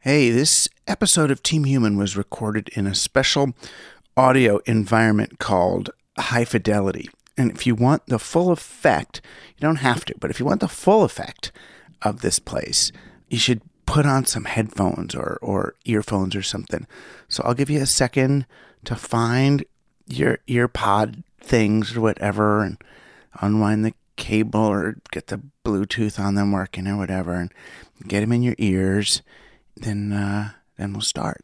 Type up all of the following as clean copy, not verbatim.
Hey, this episode of Team Human was recorded in a special audio environment called High Fidelity. And if you want the full effect, you don't have to, but if you want the full effect of this place, you should put on some headphones or earphones or something. So I'll give you a second to find your ear pod things or whatever and unwind the cable or get the Bluetooth on them working or whatever and get them in your ears. Then we'll start.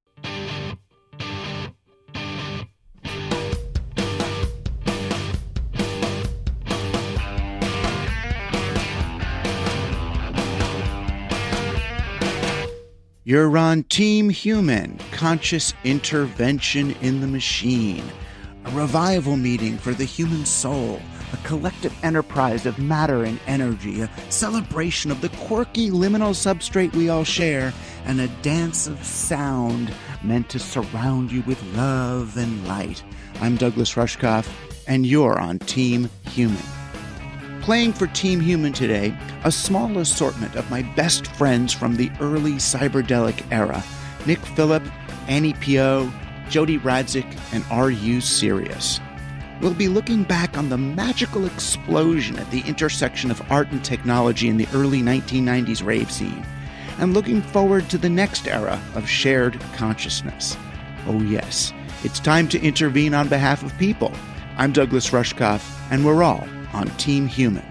You're on Team Human, Conscious Intervention in the Machine, a revival meeting for the human soul, a collective enterprise of matter and energy, a celebration of the quirky liminal substrate we all share, and a dance of sound meant to surround you with love and light. I'm Douglas Rushkoff, and you're on Team Human. Playing for Team Human today, a small assortment of my best friends from the early Cyberdelic era, Nick Phillip, Annie Pio, Jody Radzik, and R.U. Sirius. We'll be looking back on the magical explosion at the intersection of art and technology in the early 1990s rave scene, and looking forward to the next era of shared consciousness. Oh yes, it's time to intervene on behalf of people. I'm Douglas Rushkoff, and we're all on Team Human.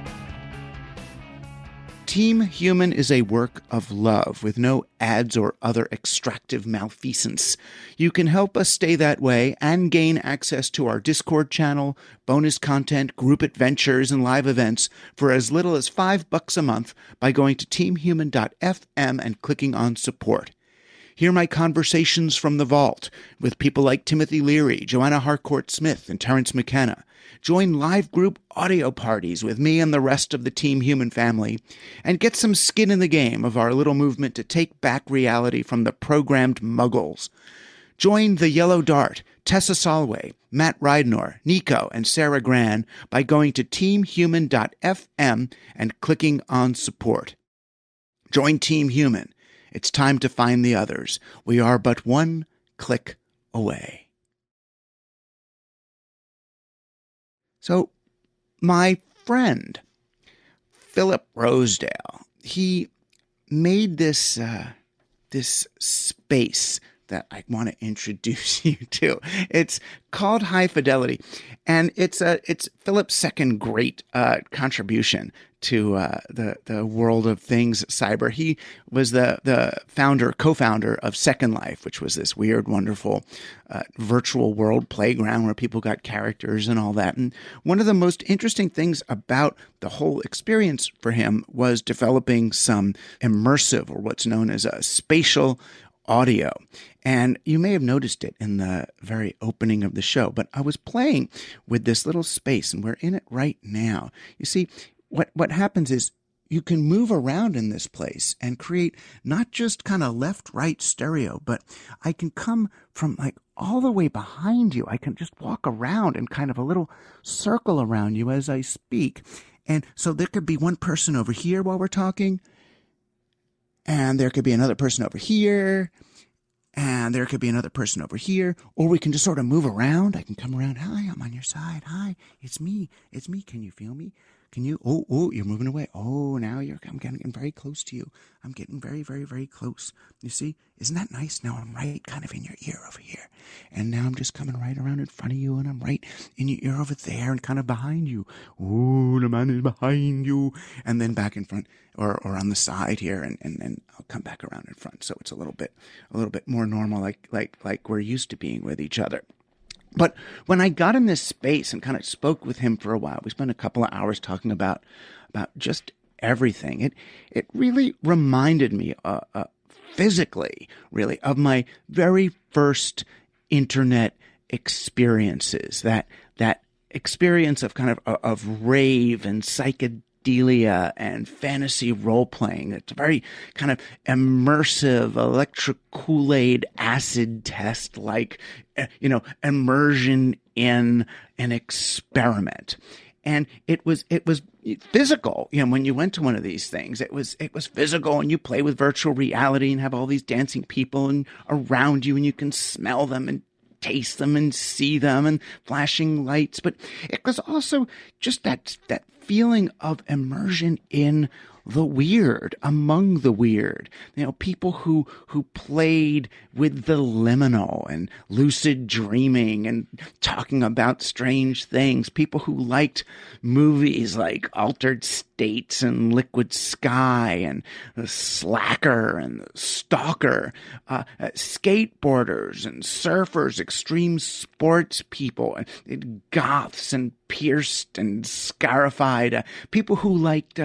Team Human is a work of love with no ads or other extractive malfeasance. You can help us stay that way and gain access to our Discord channel, bonus content, group adventures, and live events for as little as $5 a month by going to teamhuman.fm and clicking on support. Hear my conversations from the vault with people like Timothy Leary, Joanna Harcourt-Smith, and Terrence McKenna. Join live group audio parties with me and the rest of the Team Human family, and get some skin in the game of our little movement to take back reality from the programmed muggles. Join the Yellow Dart, Tessa Solway, Matt Rydnor, Nico, and Sarah Gran by going to teamhuman.fm and clicking on support. Join Team Human. It's time to find the others. We are but one click away. So, my friend, Philip Rosedale, he made this space that I want to introduce you to. It's called High Fidelity, and it's Philip's second great contribution to the world of things cyber. He was the co-founder of Second Life, which was this weird, wonderful virtual world playground where people got characters and all that. And one of the most interesting things about the whole experience for him was developing some immersive, or what's known as a spatial audio. And you may have noticed it in the very opening of the show, but I was playing with this little space, and we're in it right now. You see, what happens is you can move around in this place and create not just kind of left-right stereo, but I can come from like all the way behind you. I can just walk around in kind of a little circle around you as I speak. And so there could be one person over here while we're talking, and there could be another person over here, and there could be another person over here, or we can just sort of move around. I can come around. Hi, I'm on your side. Hi, it's me. It's me. Can you feel me? Can you? Oh, you're moving away. Oh, now I'm getting very close to you. I'm getting very, very, very close. You see? Isn't that nice? Now I'm right kind of in your ear over here. And now I'm just coming right around in front of you, and I'm right in your ear over there and kind of behind you. Oh, the man is behind you. And then back in front or on the side here, and then I'll come back around in front. So it's a little bit more normal, like we're used to being with each other. But when I got in this space and kind of spoke with him for a while, we spent a couple of hours talking about just everything. It really reminded me physically, really, of my very first internet experiences. That experience of kind of rave and psychedelia and fantasy role playing. It's a very kind of immersive electric Kool-Aid acid test, like, immersion in an experiment. And it was physical. When you went to one of these things, it was physical, and you play with virtual reality and have all these dancing people and around you, and you can smell them and taste them and see them and flashing lights. But it was also just that feeling of immersion in the weird, among the weird. People who played with the liminal and lucid dreaming and talking about strange things. People who liked movies like Altered States and Liquid Sky and The Slacker and The Stalker. Skateboarders and surfers, extreme sports people, and goths and pierced and scarified. People who liked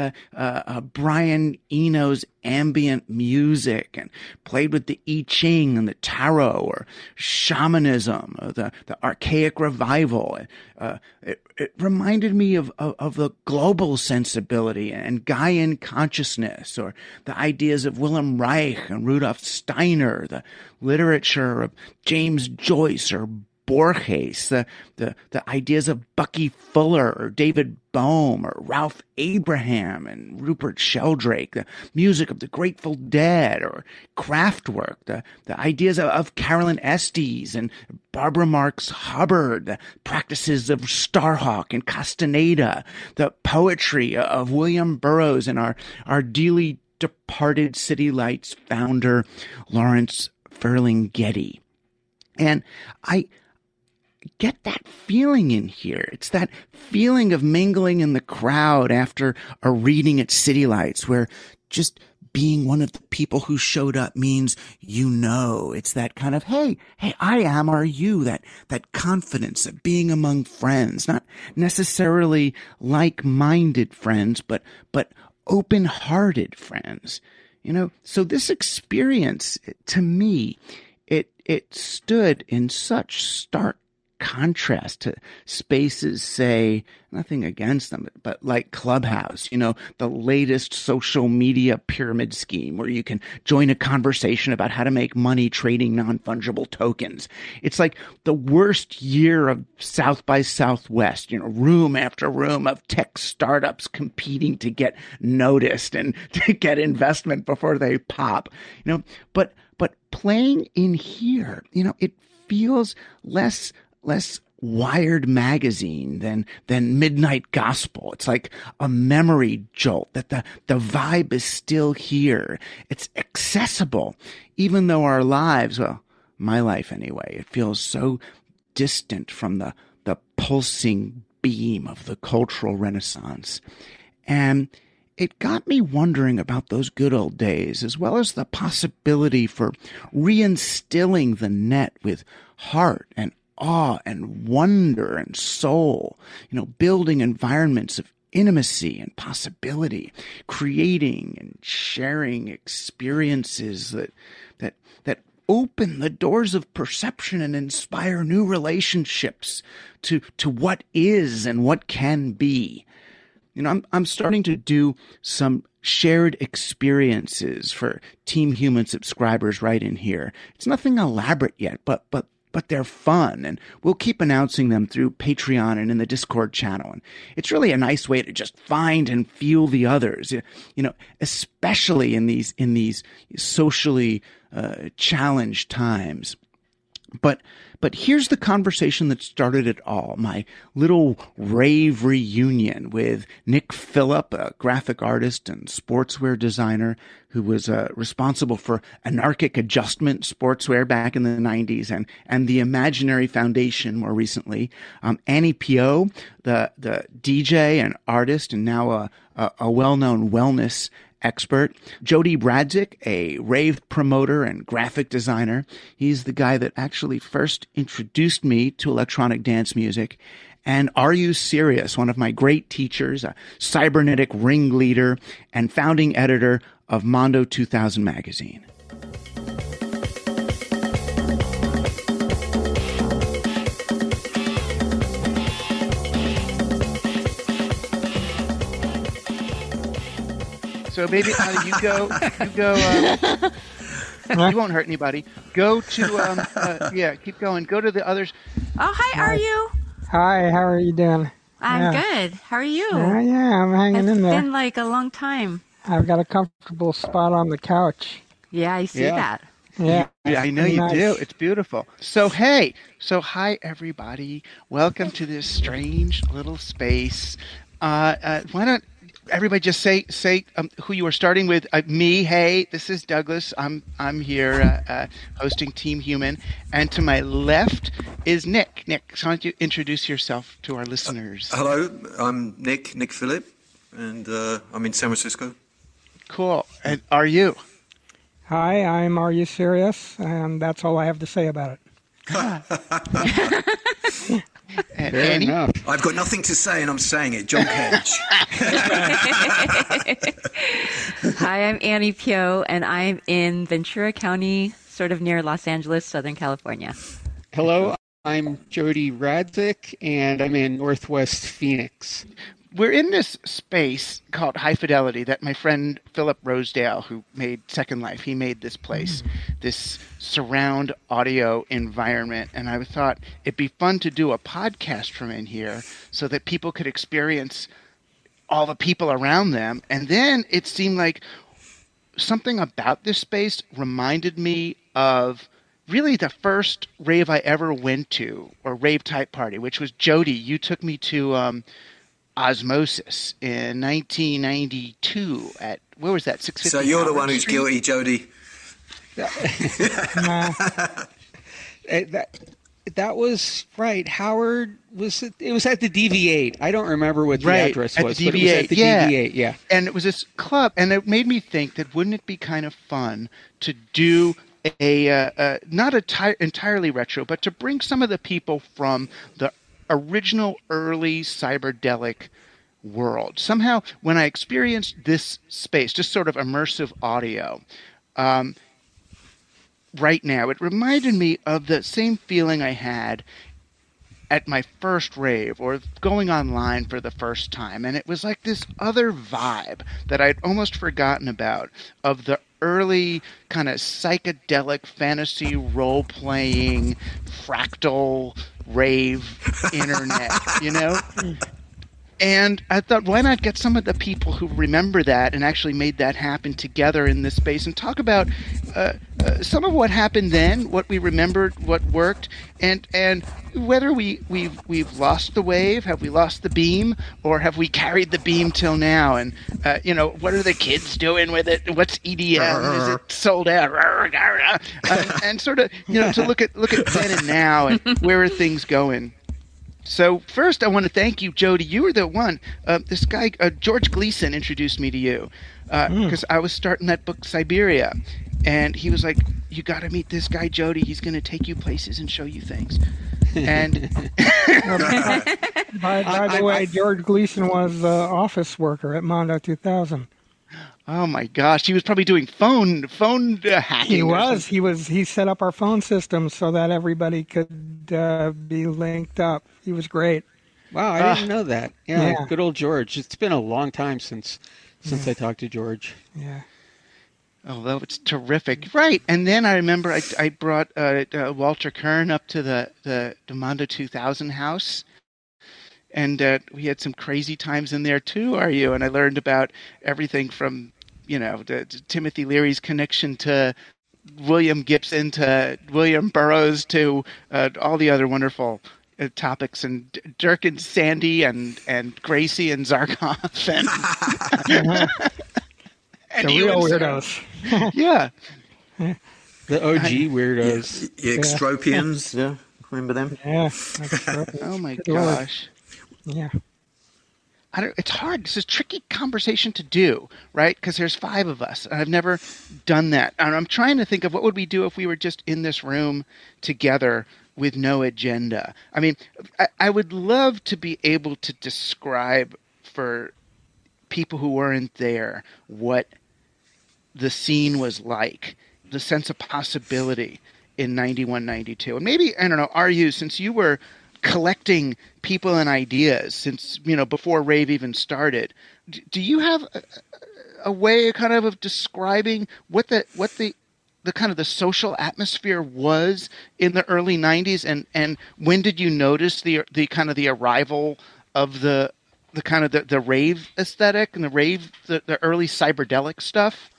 Brian Eno's ambient music and played with the I Ching and the tarot, or shamanism, or the archaic revival. It reminded me of the global sensibility and Gaian consciousness, or the ideas of Wilhelm Reich and Rudolf Steiner, the literature of James Joyce or Borges, the ideas of Bucky Fuller or David Bohm or Ralph Abraham and Rupert Sheldrake, the music of the Grateful Dead or Kraftwerk, the ideas of Carolyn Estes and Barbara Marx Hubbard, the practices of Starhawk and Castaneda, the poetry of William Burroughs and our dearly departed City Lights founder, Lawrence Ferlinghetti. And I get that feeling in here. It's that feeling of mingling in the crowd after a reading at City Lights, where just being one of the people who showed up means it's that kind of, hey, I am, are you? That confidence of being among friends, not necessarily like-minded friends, but open-hearted friends. So this experience, to me, it stood in such stark contrast to spaces, say, nothing against them, but like Clubhouse, the latest social media pyramid scheme where you can join a conversation about how to make money trading non-fungible tokens. It's like the worst year of South by Southwest, room after room of tech startups competing to get noticed and to get investment before they pop, but playing in here, it feels less Wired magazine than Midnight Gospel. It's like a memory jolt that the vibe is still here. It's accessible, even though our lives, well, my life anyway, it feels so distant from the pulsing beam of the cultural renaissance. And it got me wondering about those good old days, as well as the possibility for reinstilling the net with heart and awe and wonder and soul, building environments of intimacy and possibility, creating and sharing experiences that open the doors of perception and inspire new relationships to what is and what can be. I'm starting to do some shared experiences for Team Human subscribers right in here. It's nothing elaborate yet, but they're fun, and we'll keep announcing them through Patreon and in the Discord channel. And it's really a nice way to just find and feel the others, especially in these socially challenged times. But here's the conversation that started it all, my little rave reunion with Nick Phillip, a graphic artist and sportswear designer who was responsible for Anarchic Adjustment sportswear back in the 90s, and the Imaginary Foundation more recently. Annie Pio, the DJ and artist, and now a well-known wellness expert. Jody Bradzik, a rave promoter and graphic designer. He's the guy that actually first introduced me to electronic dance music. And Are You Serious, one of my great teachers, a cybernetic ringleader and founding editor of Mondo 2000 magazine. So, baby, you go. You won't hurt anybody. Go to, keep going. Go to the others. Oh, hi, Are You? Hi, how are you doing? I'm good. How are you? Yeah, I'm hanging It's in there. been like a long time. I've got a comfortable spot on the couch. Yeah, I see Yeah. that. Yeah, it's I know pretty you do. nice. It's beautiful. So, hey, hi, everybody. Welcome to this strange little space. Why don't everybody just say who you are starting with? Me. Hey, this is Douglas. I'm here hosting Team Human, and to my left is Nick. Nick, why don't you introduce yourself to our listeners? Hello, I'm Nick Phillip, and I'm in San Francisco. Cool. And are you? Hi, I'm Are You Serious? And that's all I have to say about it. And Fair Annie? enough. I've got nothing to say, and I'm saying it. John Cage. Hi, I'm Annie Pio, and I'm in Ventura County, sort of near Los Angeles, Southern California. Hello, I'm Jody Radzik, and I'm in Northwest Phoenix. We're in this space called High Fidelity that my friend Philip Rosedale, who made Second Life, he made this place, this surround audio environment. And I thought it'd be fun to do a podcast from in here so that people could experience all the people around them. And then it seemed like something about this space reminded me of really the first rave I ever went to, or rave type party, which was Jody. You took me to Osmosis in 1992 at, where was that, 650 So you're the Howard one who's Street? guilty, Jody. Uh, That was right. Howard was. It was at the DV8. I don't remember what the Right, address at was, the but it was at the DV8, DV8. Yeah. And it was this club, and it made me think that wouldn't it be kind of fun to do a not entirely retro, but to bring some of the people from the original early cyberdelic world. Somehow, when I experienced this space, just sort of immersive audio, right now, it reminded me of the same feeling I had at my first rave or going online for the first time. And it was like this other vibe that I'd almost forgotten about of the early kind of psychedelic fantasy role playing fractal rave internet, you know? And I thought, why not get some of the people who remember that and actually made that happen together in this space and talk about some of what happened then, what we remembered, what worked, and whether we've lost the wave, have we lost the beam, or have we carried the beam till now? And what are the kids doing with it? What's EDM? Is it sold out? And sort of to look at then and now and where are things going. So first, I want to thank you, Jody. You were the one. This guy, George Gleason, introduced me to you because I was starting that book, Siberia, and he was like, "You got to meet this guy, Jody. He's going to take you places and show you things." And by the way, George Gleason was office worker at Mondo 2000. oh my gosh, he was probably doing phone hacking. He or was. something. He set up our phone system so that everybody could be linked up. He was great. Wow, I didn't know that. Yeah, Yeah. good old George. It's been a long time since I talked to George. Yeah. Oh, that was terrific. Right. And then I remember I brought Walter Kern up to the Mondo 2000 house. And we had some crazy times in there too, are you? And I learned about everything from, to Timothy Leary's connection to William Gibson, to William Burroughs, to all the other wonderful topics, and Dirk and Sandy and Gracie and Zarkov and, and The you real and Sarah. weirdos. Yeah. The OG weirdos. The Extropians, yeah. Remember them? Yeah. That's right. Oh my Good Lord. gosh. Yeah. It's hard. This is a tricky conversation to do, right? Because there's 5 of us, and I've never done that. And I'm trying to think of what would we do if we were just in this room together with no agenda. I mean, I would love to be able to describe for people who weren't there what the scene was like, the sense of possibility in 91, 92. And maybe, I don't know, RU, since you were collecting people and ideas since, before rave even started, do you have a way kind of describing what the kind of the social atmosphere was in the early 90s, and when did you notice the kind of the arrival of the kind of the rave aesthetic and the early cyberdelic stuff?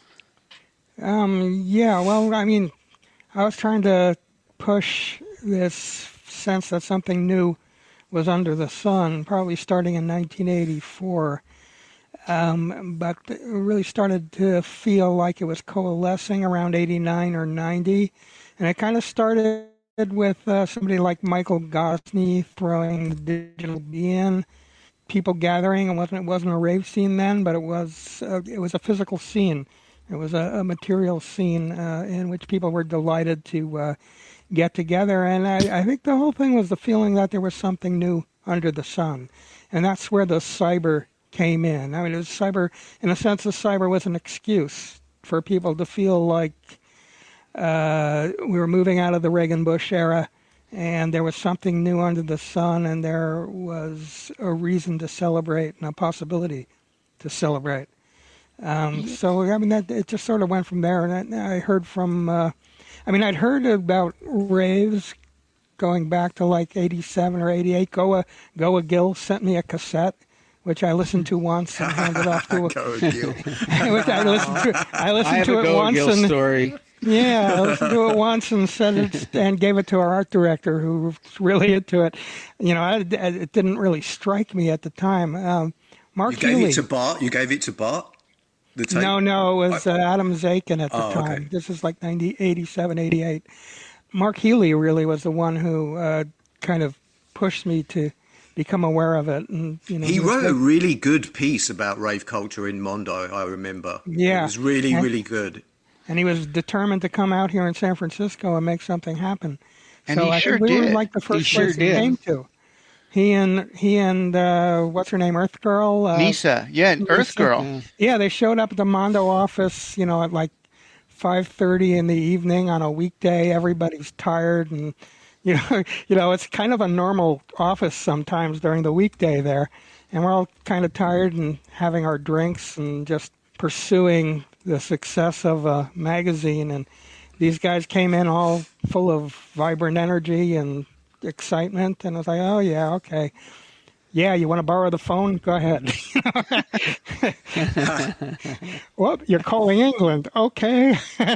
Yeah, well, I mean, I was trying to push this sense that something new was under the sun, probably starting in 1984. But it really started to feel like it was coalescing around 89 or 90. And it kind of started with somebody like Michael Gosney throwing the digital bee in, people gathering. It wasn't a rave scene then, but it was a physical scene. It was a material scene in which people were delighted to get together. And I think the whole thing was the feeling that there was something new under the sun. And that's where the cyber came in. I mean, it was cyber, in a sense, the cyber was an excuse for people to feel like we were moving out of the Reagan-Bush era, and there was something new under the sun, and there was a reason to celebrate and a possibility to celebrate. So, I mean, it just sort of went from there. And I heard from, I'd heard about raves going back to like 87 or 88. Goa Gill sent me a cassette, which I listened to once and handed off to which I listened to it once and story. Yeah, I listened to it once and said it and gave it to our art director, who was really into it. You know, it didn't really strike me at the time. Mark You gave Healy. it to Bart? You gave it to Bart? The tape? No, it was Adam Zakin at the time. Okay. This is like 87, 88. Mark Healy really was the one who kind of pushed me to become aware of it. And he wrote a really good piece about rave culture in Mondo, I remember. Yeah. It was really good. And he was determined to come out here in San Francisco and make something happen. And so he I sure think we did. were like the first He place sure he did. came to. He and what's her name, Earth Girl? Nisa, yeah, Earth Girl. Yeah, they showed up at the Mondo office, you know, at like 5:30 in the evening on a weekday. Everybody's tired, and you know, it's kind of a normal office sometimes during the weekday there, and we're all kind of tired and having our drinks and just pursuing the success of a magazine. And these guys came in all full of vibrant energy and excitement, and I was like, oh yeah, okay. Yeah, you want to borrow the phone? Go ahead. Well, you're calling England. Okay.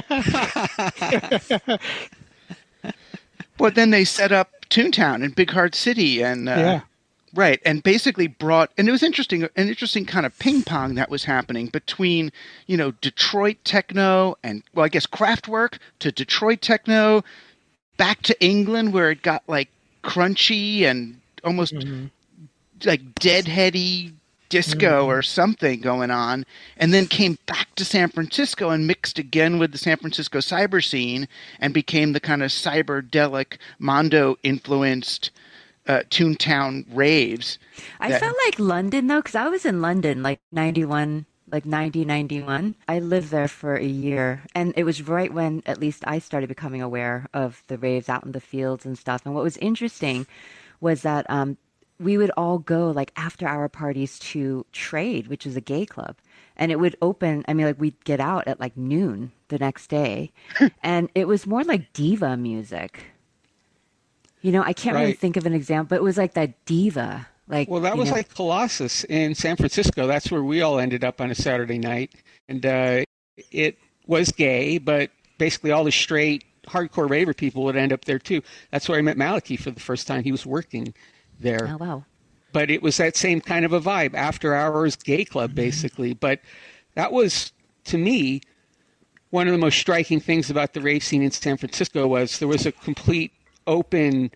Well, then they set up Toontown in Big Heart City, and Yeah. right, and basically brought, and it was an interesting kind of ping pong that was happening between, you know, Detroit techno and, well, I guess Kraftwerk to Detroit techno, back to England where it got like crunchy and almost like deadheady disco or something going on, and then came back to San Francisco and mixed again with the San Francisco cyber scene and became the kind of cyberdelic Mondo influenced Toontown raves. I felt like London though, because I was in London like 91, like 91. I lived there for a year, and it was right when at least I started becoming aware of the raves out in the fields and stuff. And what was interesting was that we would all go like after hour parties to Trade, which is a gay club. And it would open, I mean, like we'd get out at like noon the next day. And it was more like diva music. You know, I can't really Right. think of an example, but it was like that diva. Like, Well, that you was know, like Colossus in San Francisco. That's where we all ended up on a Saturday night. And it was gay, but basically all the straight, hardcore raver people would end up there too. That's where I met Malachi for the first time. He was working there. oh, wow. But it was that same kind of a vibe, after hours gay club, basically. But that was, to me, one of the most striking things about the rave scene in San Francisco was there was a complete open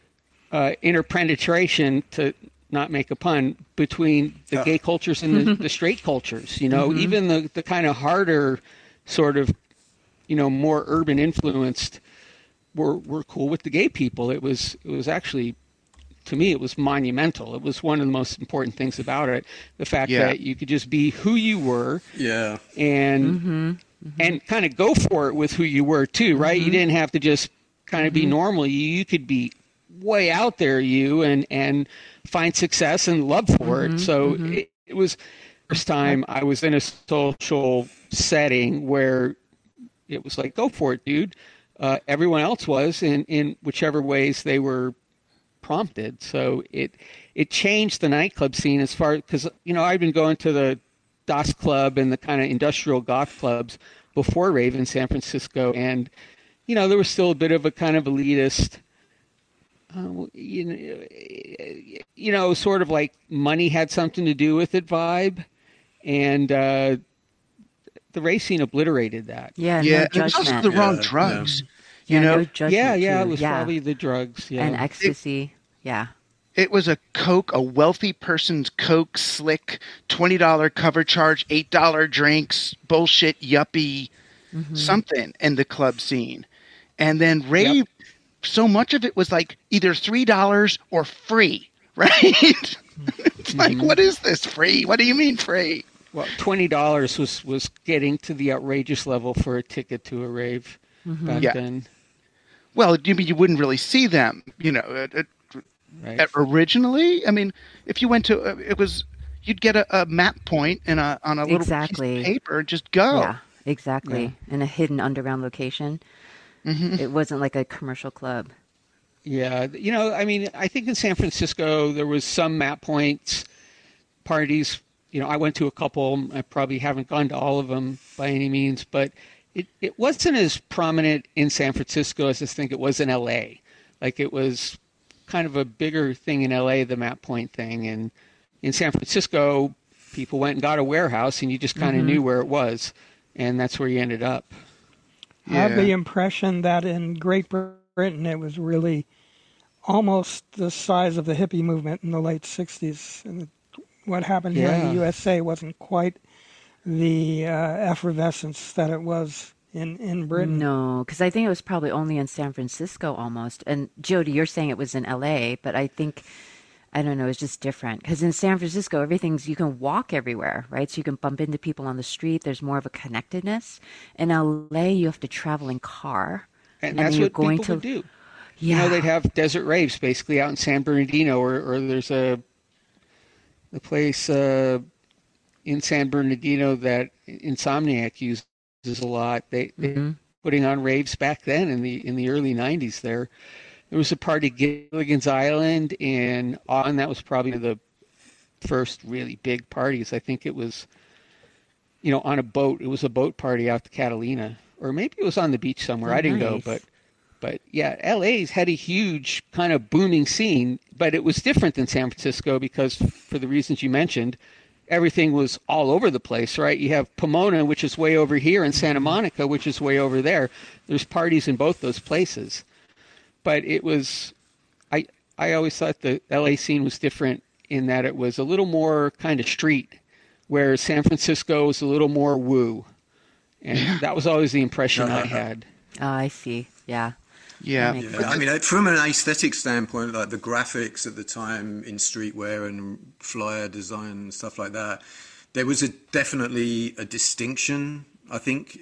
interpenetration, to not make a pun, between the gay cultures and the straight cultures. You know, even the kind of harder sort of, you know, more urban influenced were cool with the gay people. It was actually, to me, it was monumental. It was one of the most important things about it. The fact that you could just be who you were. Yeah. And and kind of go for it with who you were too, right? You didn't have to just kind of be normal. You could be way out there, and find success and love for it. So it was the first time I was in a social setting where it was like, go for it, dude. Everyone else was in whichever ways they were prompted. So it changed the nightclub scene as far, because I've been going to the Das Club and the kind of industrial goth clubs before rave in San Francisco, and there was still a bit of a kind of elitist, sort of like money had something to do with it vibe, and the rave scene obliterated that. Yeah, Yeah, no it was also judgment. the wrong drugs. Yeah, You know, no judgment. Yeah, too. it was probably the drugs. Yeah. And ecstasy. Yeah. it was a wealthy person's Coke, slick, $20 cover charge, $8 drinks, bullshit, yuppie, something in the club scene. And then rave, so much of it was like either $3 or free, right? It's like, what is this free? What do you mean free? Well, $20 was getting to the outrageous level for a ticket to a rave back Yeah. then. Well, you wouldn't really see them, Right. originally. I mean, if you went to, you'd get a map point and on a little Exactly. piece of paper and just go. Yeah, exactly. In a hidden underground location. It wasn't like a commercial club. Yeah, I mean, I think in San Francisco there was some map points, parties. I went to a couple. I probably haven't gone to all of them by any means, but it wasn't as prominent in San Francisco as I think it was in L.A. Like it was kind of a bigger thing in L.A., the map point thing, and in San Francisco, people went and got a warehouse, and you just kind of knew where it was, and that's where you ended up. I have the Yeah. impression that in Great Britain it was really almost the size of the hippie movement in the late 60s. And what happened here in Yeah. the USA wasn't quite the effervescence that it was in Britain. No, because I think it was probably only in San Francisco almost. And Jody, you're saying it was in LA, but I think, I don't know, it's just different. Because in San Francisco, you can walk everywhere, right? So you can bump into people on the street. There's more of a connectedness. In LA, you have to travel in car. And then that's you're what going people would to- do. Yeah. They'd have desert raves basically out in San Bernardino, or there's the place in San Bernardino that Insomniac uses a lot. They putting on raves back then in the early '90s. There was a party Gilligan's Island, and that was probably the first really big parties. I think it was, on a boat. It was a boat party out to Catalina, or maybe it was on the beach somewhere. I didn't go, nice. but yeah, LA's had a huge kind of booming scene, but it was different than San Francisco because for the reasons you mentioned, everything was all over the place, right? You have Pomona, which is way over here, and Santa Monica, which is way over there. There's parties in both those places. But it was, I always thought the LA scene was different in that it was a little more kind of street, where San Francisco was a little more woo. And that was always the impression I had. Oh, I see. Yeah. Yeah. That makes Yeah, I mean, from an aesthetic standpoint, like the graphics at the time in streetwear and flyer design and stuff like that, there was definitely a distinction. I think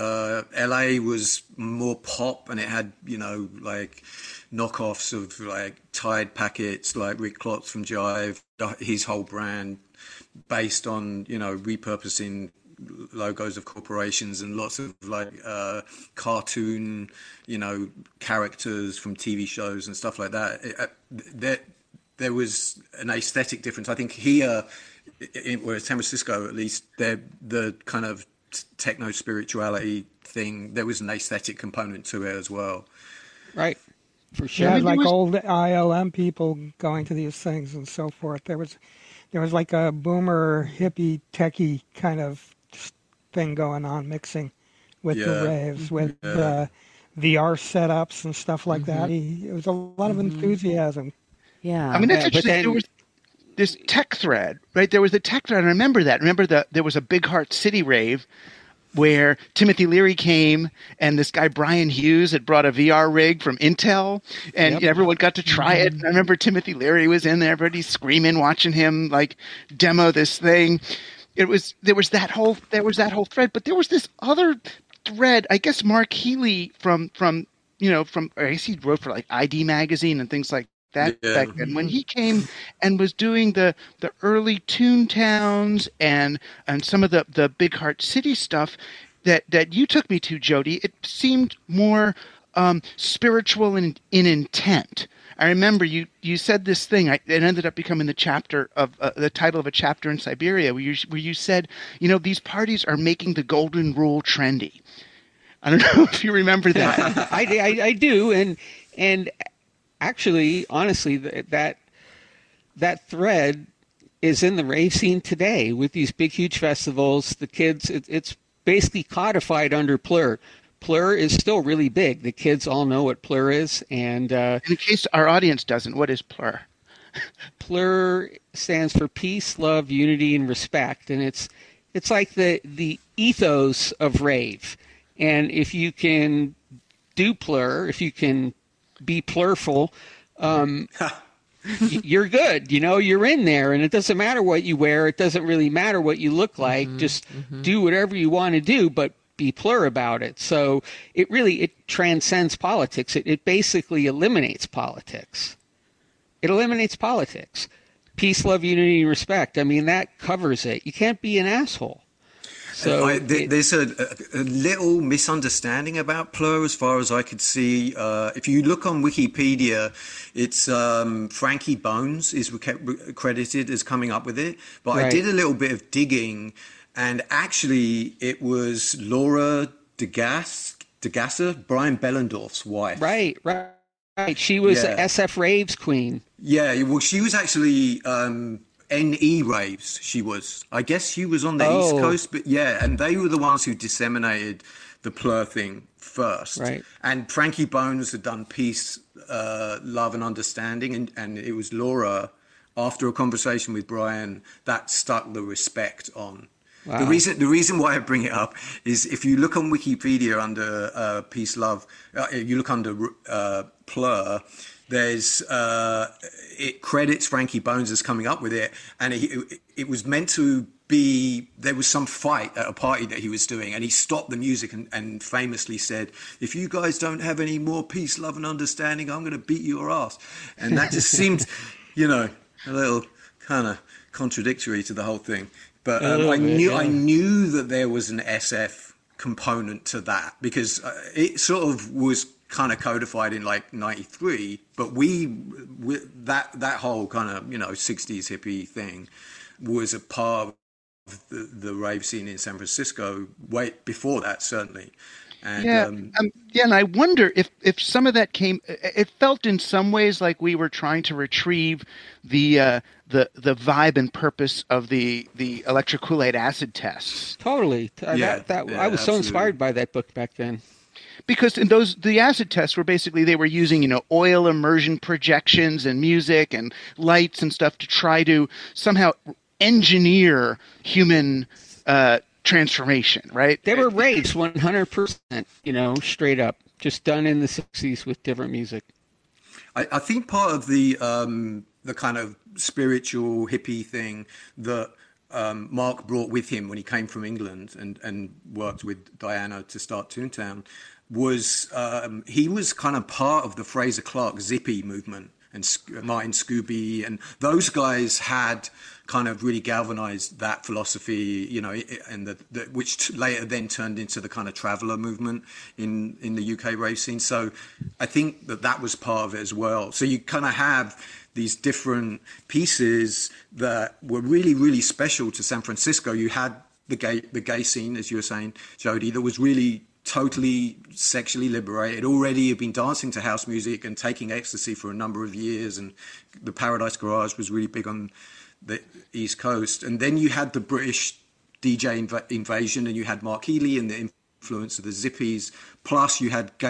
LA was more pop, and it had, like knockoffs of like Tide packets, like Rick Klotz from Jive, his whole brand based on, repurposing logos of corporations and lots of like cartoon, characters from TV shows and stuff like that. There was an aesthetic difference. I think here, where San Francisco, at least, the kind of techno spirituality thing, there was an aesthetic component to it as well. Right, for sure. Yeah, Maybe it like was- old ILM people going to these things and so forth. There was like a boomer hippie techie kind of thing going on, mixing with the Yeah. raves, with VR setups and stuff like that. It was a lot of enthusiasm. Yeah. I mean, that's Yeah, but interesting. then- There was this tech thread, right? There was a tech thread. I remember that. There was a Big Heart City rave where Timothy Leary came, and this guy Brian Hughes had brought a VR rig from Intel, and everyone got to try it. And I remember Timothy Leary was in there, everybody screaming, watching him like demo this thing. There was that whole thread, but there was this other thread. I guess Mark Healy from I guess he wrote for like ID Magazine and things like that Yeah. back then, when he came and was doing the early Toontowns and some of the Big Heart City stuff that you took me to, Jody. It seemed more spiritual in intent. I remember you said this thing. It ended up becoming the chapter of the title of a chapter in Siberia, where you said, these parties are making the golden rule trendy. I don't know if you remember that. I do, and actually, honestly, that thread is in the rave scene today with these big, huge festivals. The kids, it's basically codified under Plur. Plur is still really big. The kids all know what Plur is. And in case our audience doesn't, what is Plur? Plur stands for peace, love, unity, and respect. And it's like the ethos of rave. And if you can do Plur, if you can be plurful, you're good. You're in there, and it doesn't matter what you wear. It doesn't really matter what you look like. Just do whatever you want to do, but be Plur about it. So it transcends politics. It basically eliminates politics. It eliminates politics. Peace, love, unity, and respect. I mean, that covers it. You can't be an asshole. So there's a little misunderstanding about Plur as far as I could see. If you look on Wikipedia, it's Frankie Bones is credited as coming up with it. But right. I did a little bit of digging, and actually it was Laura DeGasser, Brian Bellendorf's wife. Right. She was SF Raves queen. Yeah, well, she was actually... NE Raves, she was. I guess she was on the East Coast, but yeah, and they were the ones who disseminated the Plur thing first. Right. And Frankie Bones had done Peace, Love and Understanding, and it was Laura, after a conversation with Brian, that stuck the respect on. Wow. The reason why I bring it up is if you look on Wikipedia under Peace, Love, you look under Plur, there's it credits Frankie Bones as coming up with it, and it was meant to be. There was some fight at a party that he was doing, and he stopped the music and famously said, "If you guys don't have any more peace, love, and understanding, I'm going to beat your ass." And that just seemed, a little kind of contradictory to the whole thing. But I knew that there was an SF component to that because it sort of was kind of codified in like 93, but that whole kind of 60s hippie thing was a part of the rave scene in San Francisco way before that, certainly. And and I wonder if some of that came. It felt in some ways like we were trying to retrieve the vibe and purpose of the electric Kool-Aid acid tests. Totally. I was absolutely. So inspired by that book back then. Because the acid tests were basically, they were using, oil immersion projections and music and lights and stuff to try to somehow engineer human transformation, right? They were raves 100%, straight up, just done in the 60s with different music. I think part of the kind of spiritual hippie thing that Mark brought with him when he came from England and worked with Diana to start Toontown was he was kind of part of the Fraser Clark Zippy movement, and Martin Scooby, and those guys had kind of really galvanized that philosophy, and which later then turned into the kind of Traveller movement in the UK rave scene. So I think that was part of it as well. So you kind of have these different pieces that were really, really special to San Francisco. You had the gay scene, as you were saying, Jody, that was really totally sexually liberated. Already had been dancing to house music and taking ecstasy for a number of years, and the Paradise Garage was really big on the East Coast. And then you had the British DJ invasion, and you had Mark Healy and the influence of the Zippies, plus you had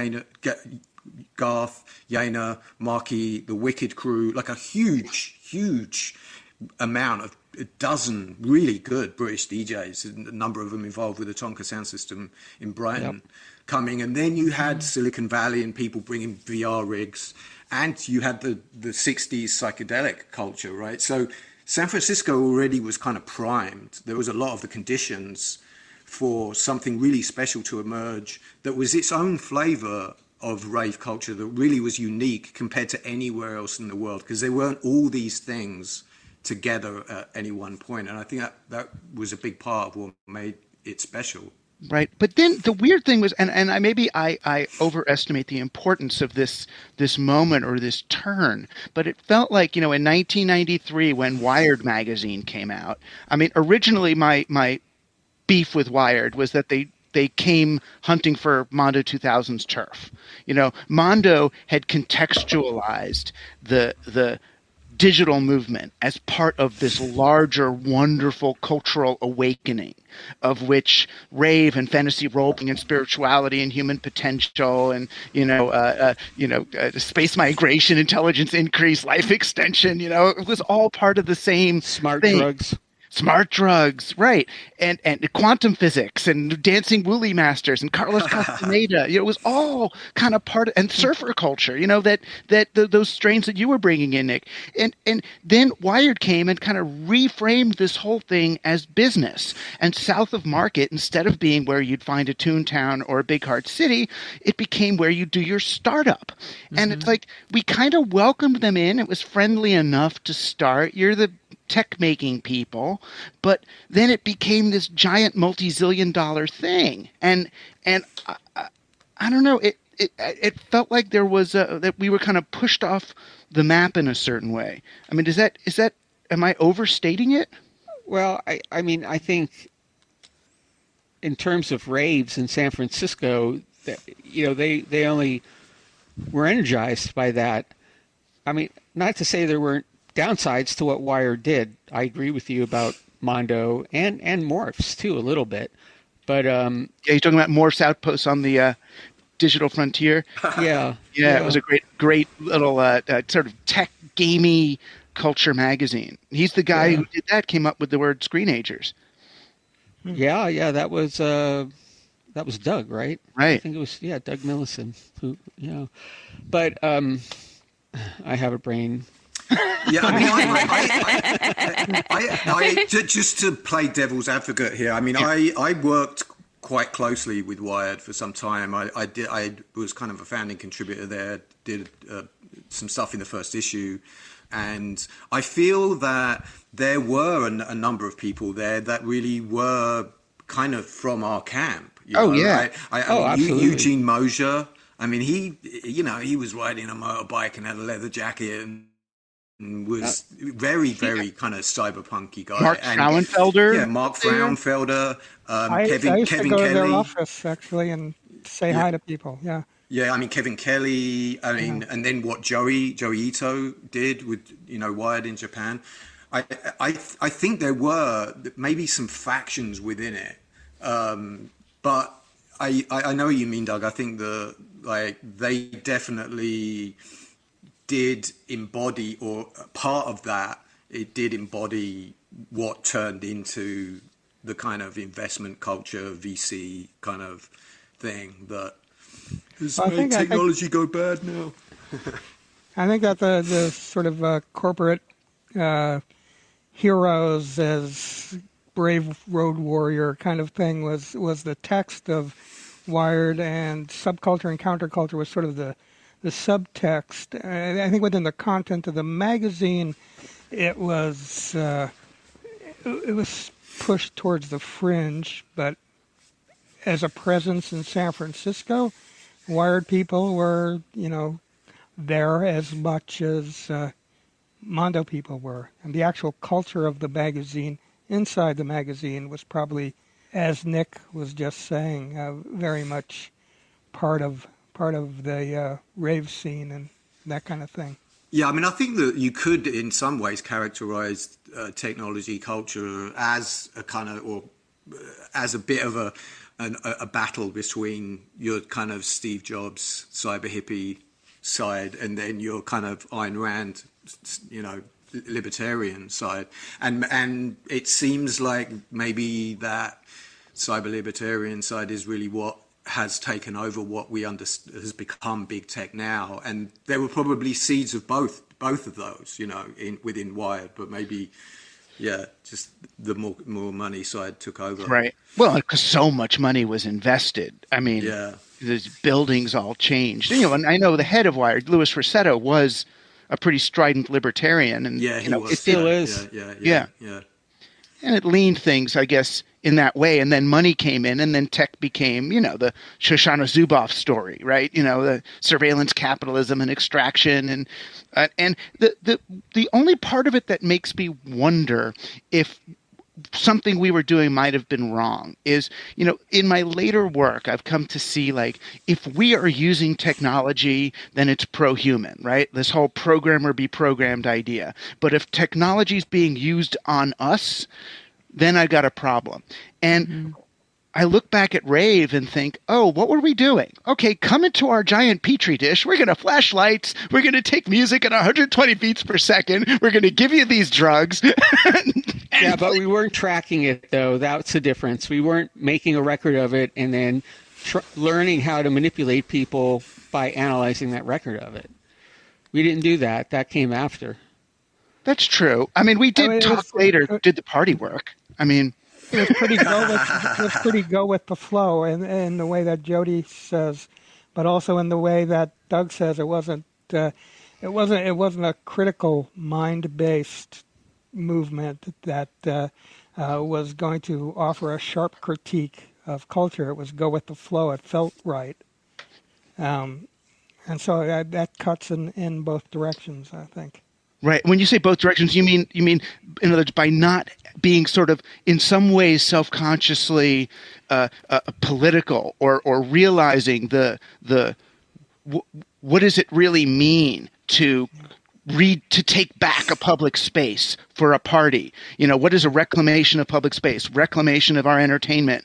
Garth, Yaina, Marky, the Wicked Crew, like a huge amount of a dozen really good British DJs, and a number of them involved with the Tonka sound system in Brighton coming. And then you had Silicon Valley and people bringing VR rigs, and you had the 60s psychedelic culture, right? So San Francisco already was kind of primed. There was a lot of the conditions for something really special to emerge that was its own flavor of rave culture that really was unique compared to anywhere else in the world, because there weren't all these things together at any one point. And I think that was a big part of what made it special. Right. But then the weird thing was, and I overestimate the importance of this moment or this turn, but it felt like, in 1993 when Wired magazine came out, I mean, originally my beef with Wired was that they came hunting for Mondo 2000's turf. Mondo had contextualized the digital movement as part of this larger, wonderful cultural awakening of which rave and fantasy role-playing and spirituality and human potential and space migration, intelligence increase, life extension, it was all part of the same smart thing. drugs. Smart drugs, right, and quantum physics and dancing Wooly Masters and Carlos Castaneda. It was all kind of part of, and surfer culture. Those strains that you were bringing in, Nick, and then Wired came and kind of reframed this whole thing as business. And south of Market, instead of being where you'd find a Toontown or a Big Heart City, it became where you do your startup. And it's like we kind of welcomed them in. It was friendly enough to start. You're the tech making people, but then it became this giant multi-zillion-dollar thing, and I don't know. It felt like there was that we were kind of pushed off the map in a certain way. I mean, is that am I overstating it? Well, I mean, I think in terms of raves in San Francisco, they only were energized by that. I mean, not to say there weren't downsides to what Wired did. I agree with you about Mondo and Morphs too a little bit, but yeah, you're talking about Morphs Outposts on the digital frontier. Yeah, it was a great little sort of tech gamey culture magazine. He's the guy who did that. Came up with the word screenagers. Yeah, that was Doug, right? Right. I think it was Doug Millison who but I have a brain. Yeah, I mean, just to play devil's advocate here. I mean, I worked quite closely with Wired for some time. I was kind of a founding contributor there. Did some stuff in the first issue, and I feel that there were a number of people there that really were kind of from our camp. Absolutely. Eugene Mosier. I mean, he was riding a motorbike and had a leather jacket and was very, very kind of cyberpunky guy. Mark Frauenfelder. Yeah, Mark Frauenfelder. I used Kevin to go Kelly. to their office, actually, and say hi to people, yeah. Yeah, I mean, Kevin Kelly, and then what Joey Ito did with, Wired in Japan. I think there were maybe some factions within it. But I know what you mean, Doug. I think they definitely did embody, or part of that, it did embody what turned into the kind of investment culture, VC kind of thing that has made technology go bad now. I think that the sort of corporate heroes as brave road warrior kind of thing was the text of Wired, and subculture and counterculture was sort of the subtext. I think within the content of the magazine, it was pushed towards the fringe, but as a presence in San Francisco, Wired people were, there as much as Mondo people were. And the actual culture of the magazine, inside the magazine, was probably, as Nick was just saying, very much part of the rave scene and that kind of thing. Yeah, I mean, I think that you could, in some ways, characterize technology culture as a kind of, or as a bit of a battle between your kind of Steve Jobs cyber hippie side and then your kind of Ayn Rand, libertarian side, and it seems like maybe that cyber libertarian side is really what has taken over what we has become big tech now, and there were probably seeds of both of those, within Wired, but maybe, just the more money side took over. Right. Well, because so much money was invested. I mean, the buildings all changed. And I know the head of Wired, Louis Rossetto, was a pretty strident libertarian, and he was. It still is. Yeah. and it leaned things, I guess, in that way. And then money came in, and then tech became, the Shoshana Zuboff story, right? The surveillance capitalism and extraction, and the only part of it that makes me wonder if something we were doing might have been wrong is, in my later work, I've come to see, like, if we are using technology, then it's pro-human, right? This whole programmer be programmed idea. But if technology is being used on us, then I got a problem. And I look back at Rave and think, oh, what were we doing? Okay, come into our giant petri dish. We're going to flash lights. We're going to take music at 120 beats per second. We're going to give you these drugs. Yeah, but we weren't tracking it, though. That's the difference. We weren't making a record of it and then learning how to manipulate people by analyzing that record of it. We didn't do that. That came after. That's true. I mean, we did talk later, did the party work. I mean... It was pretty go with the flow, in the way that Jody says, but also in the way that Doug says. It wasn't a critical mind-based movement that was going to offer a sharp critique of culture. It was go with the flow. It felt right, and so that cuts in both directions, I think. Right. When you say both directions, you mean in other words, by not being sort of in some ways self-consciously political or realizing what does it really mean to take back a public space for a party? What is a reclamation of public space, reclamation of our entertainment,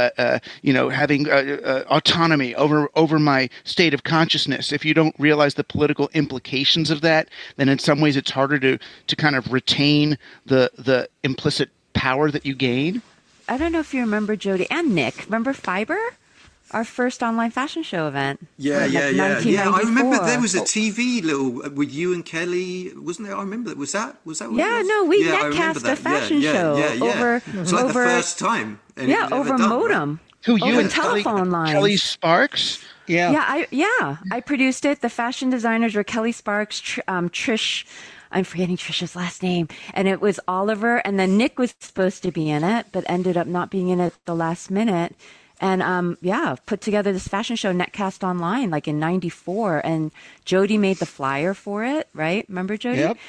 having autonomy over my state of consciousness. If you don't realize the political implications of that, then in some ways it's harder to kind of retain the implicit power that you gain. I don't know if you remember, Jody and Nick. Remember Fiber? Our first online fashion show event. Yeah. I remember there was a TV little with you and Kelly, wasn't there? I remember that. Was that? What yeah, no, we netcast a fashion show over. It was like the first time. Over modem. Who you and telephone lines? Kelly Sparks. Yeah. I produced it. The fashion designers were Kelly Sparks, Trish. I'm forgetting Trisha's last name. And it was Oliver, and then Nick was supposed to be in it, but ended up not being in it at the last minute. And put together this fashion show, Netcast Online, like in '94, and Jody made the flyer for it, right? Remember, Jody? Yep.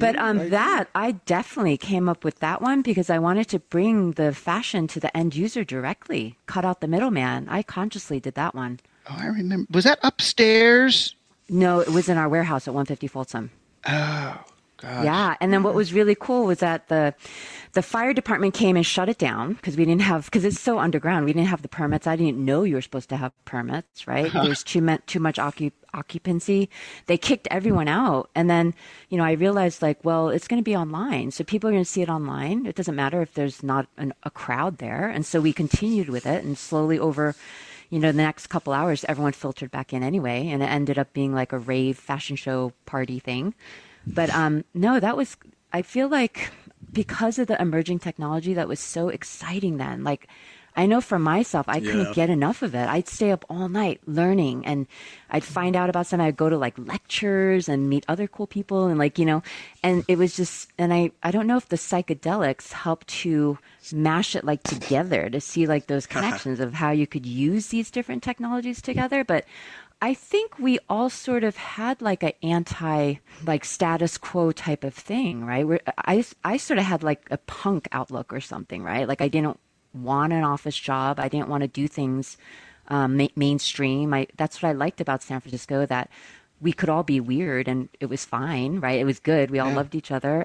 I definitely came up with that one because I wanted to bring the fashion to the end user directly, cut out the middleman. I consciously did that one. Oh, I remember. Was that upstairs? No, it was in our warehouse at 150 Folsom. Oh. Gosh. Yeah, and then what was really cool was that the fire department came and shut it down because because it's so underground. We didn't have the permits. I didn't know you were supposed to have permits, right? There's too much occupancy. They kicked everyone out, and then I realized it's going to be online, so people are going to see it online. It doesn't matter if there's not a crowd there, and so we continued with it, and slowly over. The next couple hours, everyone filtered back in anyway, and it ended up being like a rave fashion show party thing. But no, I feel like because of the emerging technology, that was so exciting then. Like, I know for myself, I couldn't get enough of it. I'd stay up all night learning, and I'd find out about something. I'd go to like lectures and meet other cool people, and and it was just, and I don't know if the psychedelics helped to mash it like together to see like those connections of how you could use these different technologies together. But I think we all sort of had like an status quo type of thing, right? Where I sort of had like a punk outlook or something, right? Like I didn't want an office job. I didn't want to do things mainstream. That's what I liked about San Francisco, that we could all be weird and it was fine, right? It was good. We all loved each other.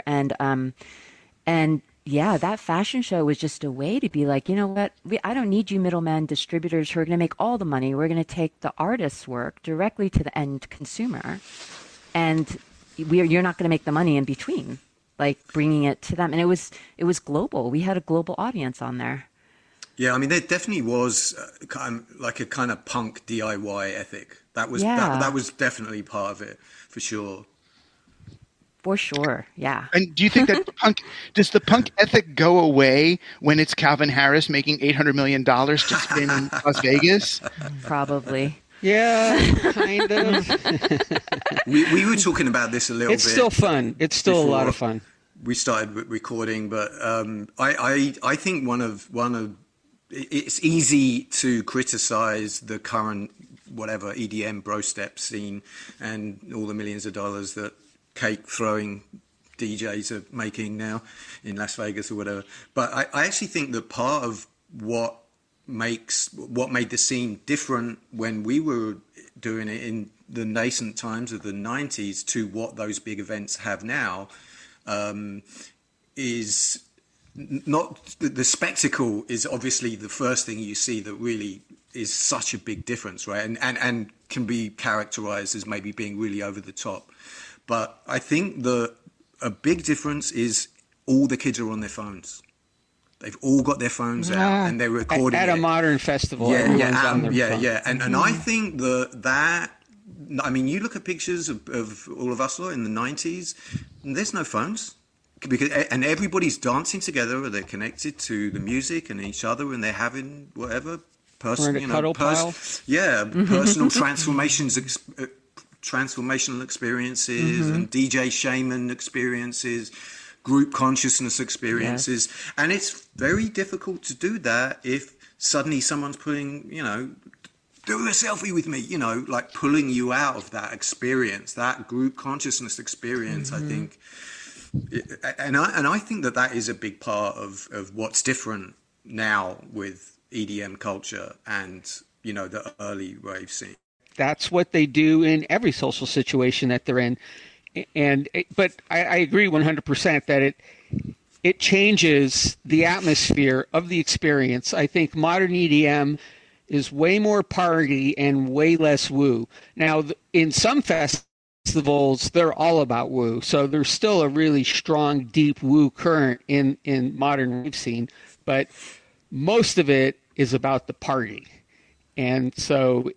And yeah, that fashion show was just a way to be like, you know what? I don't need you middlemen distributors who are going to make all the money. We're going to take the artist's work directly to the end consumer, and you're not going to make the money in between, like bringing it to them. And it was global. We had a global audience on there. Yeah, I mean, there definitely was kind of punk DIY ethic. That was that was definitely part of it, for sure. For sure, yeah. And do you think that does the punk ethic go away when it's Calvin Harris making $800 million to spin in Las Vegas? Probably. Yeah, kind of. we were talking about this a little bit. It's still fun. It's still a lot of fun. we started recording, but I think one of it's easy to criticize the current whatever EDM bro step scene and all the millions of dollars that cake throwing DJs are making now in Las Vegas or whatever. But I actually think that part of what made the scene different when we were doing it in the nascent times of the 90s to what those big events have now is not the spectacle is obviously the first thing you see that really is such a big difference, right? And can be characterized as maybe being really over the top. But I think a big difference is all the kids are on their phones. They've all got their phones out and they're recording at a modern festival. Yeah, yeah. And I think that I mean, you look at pictures of all of us in the 90s, and there's no phones. And everybody's dancing together, or they're connected to the music and each other, and they're having whatever personal transformational experiences and DJ shaman experiences, group consciousness experiences, and it's very difficult to do that if suddenly someone's pulling, do a selfie with me, like pulling you out of that experience, that group consciousness experience. I think. And I think that is a big part of what's different now with EDM culture and, the early rave scene. That's what they do in every social situation that they're in. But I agree 100% that it changes the atmosphere of the experience. I think modern EDM is way more party and way less woo. Now, in some festivals, they're all about woo. So there's still a really strong, deep woo current in modern rave scene, but most of it is about the party. And so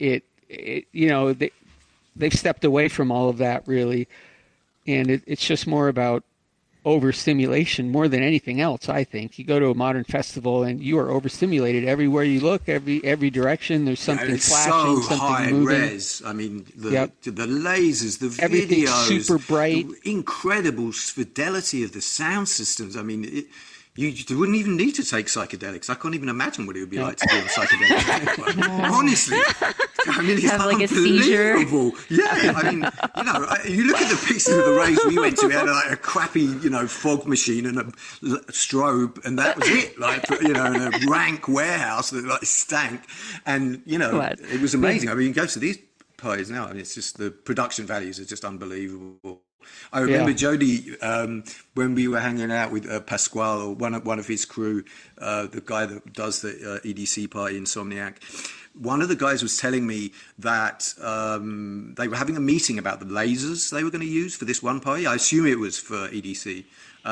they've stepped away from all of that really. And it's just more about overstimulation more than anything else, I think. You go to a modern festival and you are overstimulated everywhere you look, every direction. There's something flashing, so something high moving. Res. I mean, the lasers, the Everything's videos, super bright, the incredible fidelity of the sound systems. I mean, you wouldn't even need to take psychedelics. I can't even imagine what it would be like to be on psychedelics. Honestly, I mean, it's have like a seizure. unbelievable. Yeah, I mean, you look at the pieces of the raves we went to. We had like a crappy, fog machine and a strobe, and that was it. Like, in a rank warehouse that like stank, and it was amazing. I mean, you go to these parties now, and it's just the production values are just unbelievable. I remember Jody when we were hanging out with Pasquale, or one of his crew, the guy that does the EDC party, Insomniac. One of the guys was telling me that they were having a meeting about the lasers they were going to use for this one party. I assume it was for EDC.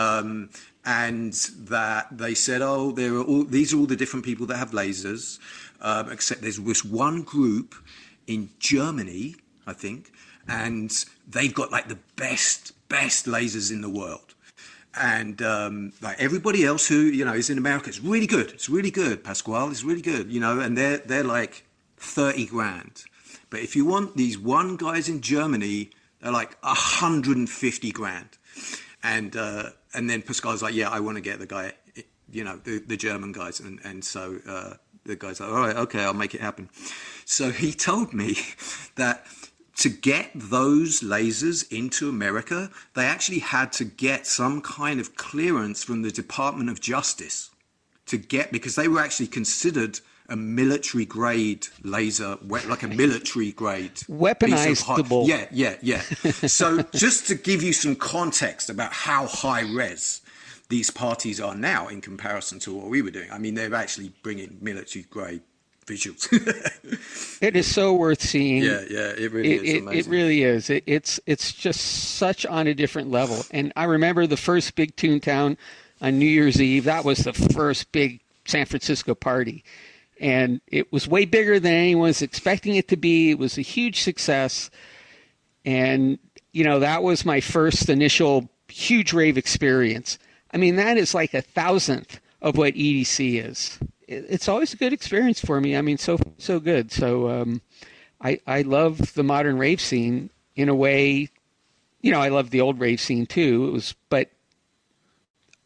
And that they said, these are all the different people that have lasers, except there's this one group in Germany, I think, and they've got like the best lasers in the world. And like everybody else who is in America, it's really good. Pasquale is really good, and they're like 30 grand. But if you want these one guys in Germany, they're like 150 grand. And then Pasquale's like, I want to get the guy, the German guys, and so the guy's like, all right, okay, I'll make it happen. So he told me that to get those lasers into America, they actually had to get some kind of clearance from the Department of Justice because they were actually considered a military grade laser, like a military grade weaponizable. Yeah. So just to give you some context about how high res these parties are now in comparison to what we were doing. I mean, they're actually bringing military grade visuals. It is so worth seeing. Yeah, it really is amazing. It really is. It's just such on a different level. And I remember the first big Toontown on New Year's Eve. That was the first big San Francisco party. And it was way bigger than anyone was expecting it to be. It was a huge success. And, that was my first initial huge rave experience. I mean, that is like 1,000th of what EDC is. It's always a good experience for me. I mean, so good. So I love the modern rave scene in a way. I love the old rave scene too. But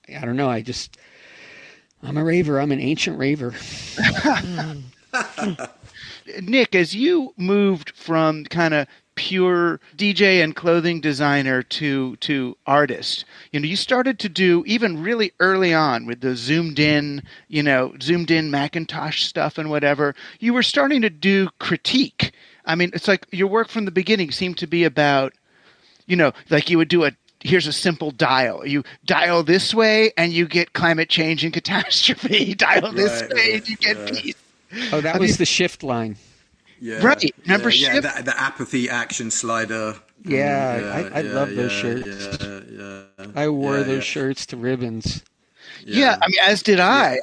I don't know. I'm a raver. I'm an ancient raver. Nick, as you moved from kind of pure DJ and clothing designer to artist, you started to do even really early on with the zoomed in Macintosh stuff and whatever. You were starting to do critique. I mean, it's like your work from the beginning seemed to be about, like you would do here's a simple dial. You dial this way and you get climate change and catastrophe. Dial this way and you get peace. Oh, that was the shift line. Yeah. Right. Remember shift? Yeah, the apathy action slider. I love those shirts. I wore those shirts to ribbons. Yeah, I mean, as did I.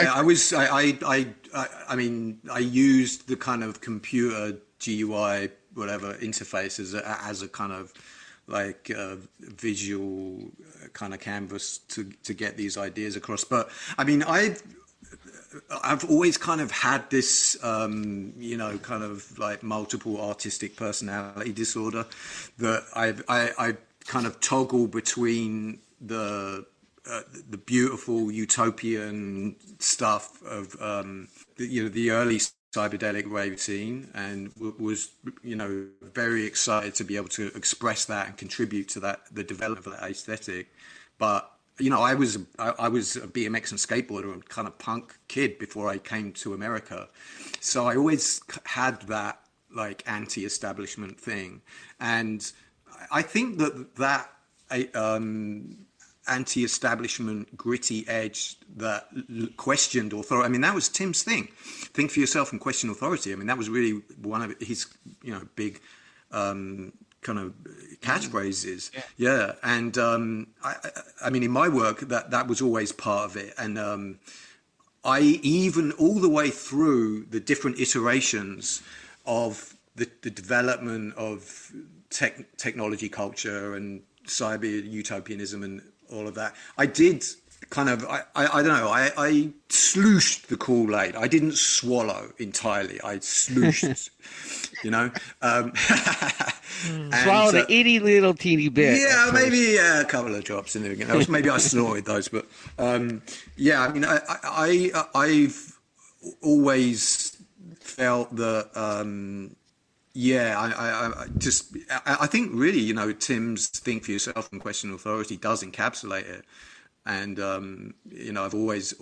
I mean, I used the kind of computer GUI, whatever, interface as a kind of like visual kind of canvas to get these ideas across. But I mean, I've always kind of had this, kind of like multiple artistic personality disorder that I kind of toggle between the beautiful utopian stuff of the early psychedelic rave scene, and was very excited to be able to express that and contribute to the development of that aesthetic, but. I was a BMX and skateboarder and kind of punk kid before I came to America. So I always had that like anti-establishment thing. And I think that anti-establishment gritty edge that questioned authority. I mean, that was Tim's thing. Think for yourself and question authority. I mean, that was really one of his, big kind of catchphrases. Yeah. And I mean, in my work, that was always part of it. And I even all the way through the different iterations of the development of technology culture and cyber utopianism and all of that, I did kind of, I don't know, I slooshed the Kool-Aid. I didn't swallow entirely. I slooshed, Swallowed an itty little teeny bit. Yeah, maybe a couple of drops in the beginning. Maybe I snorted those, but I mean, I've always felt that, I think really, Tim's think for yourself and question authority does encapsulate it. And, I've always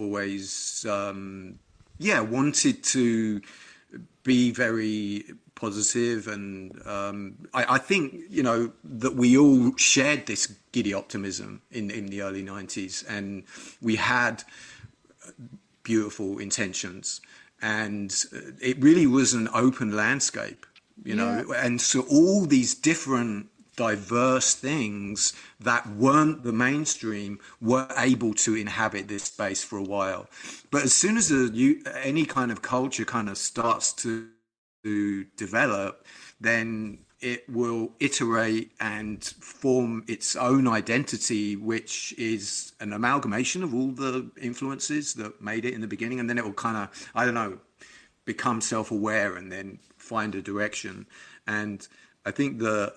wanted to be very positive. And I think, that we all shared this giddy optimism in the early 90s. And we had beautiful intentions. And it really was an open landscape, And so all these different diverse things that weren't the mainstream were able to inhabit this space for a while. But as soon as any kind of culture kind of starts to develop, then it will iterate and form its own identity, which is an amalgamation of all the influences that made it in the beginning. And then it will kind of, become self-aware and then find a direction. And I think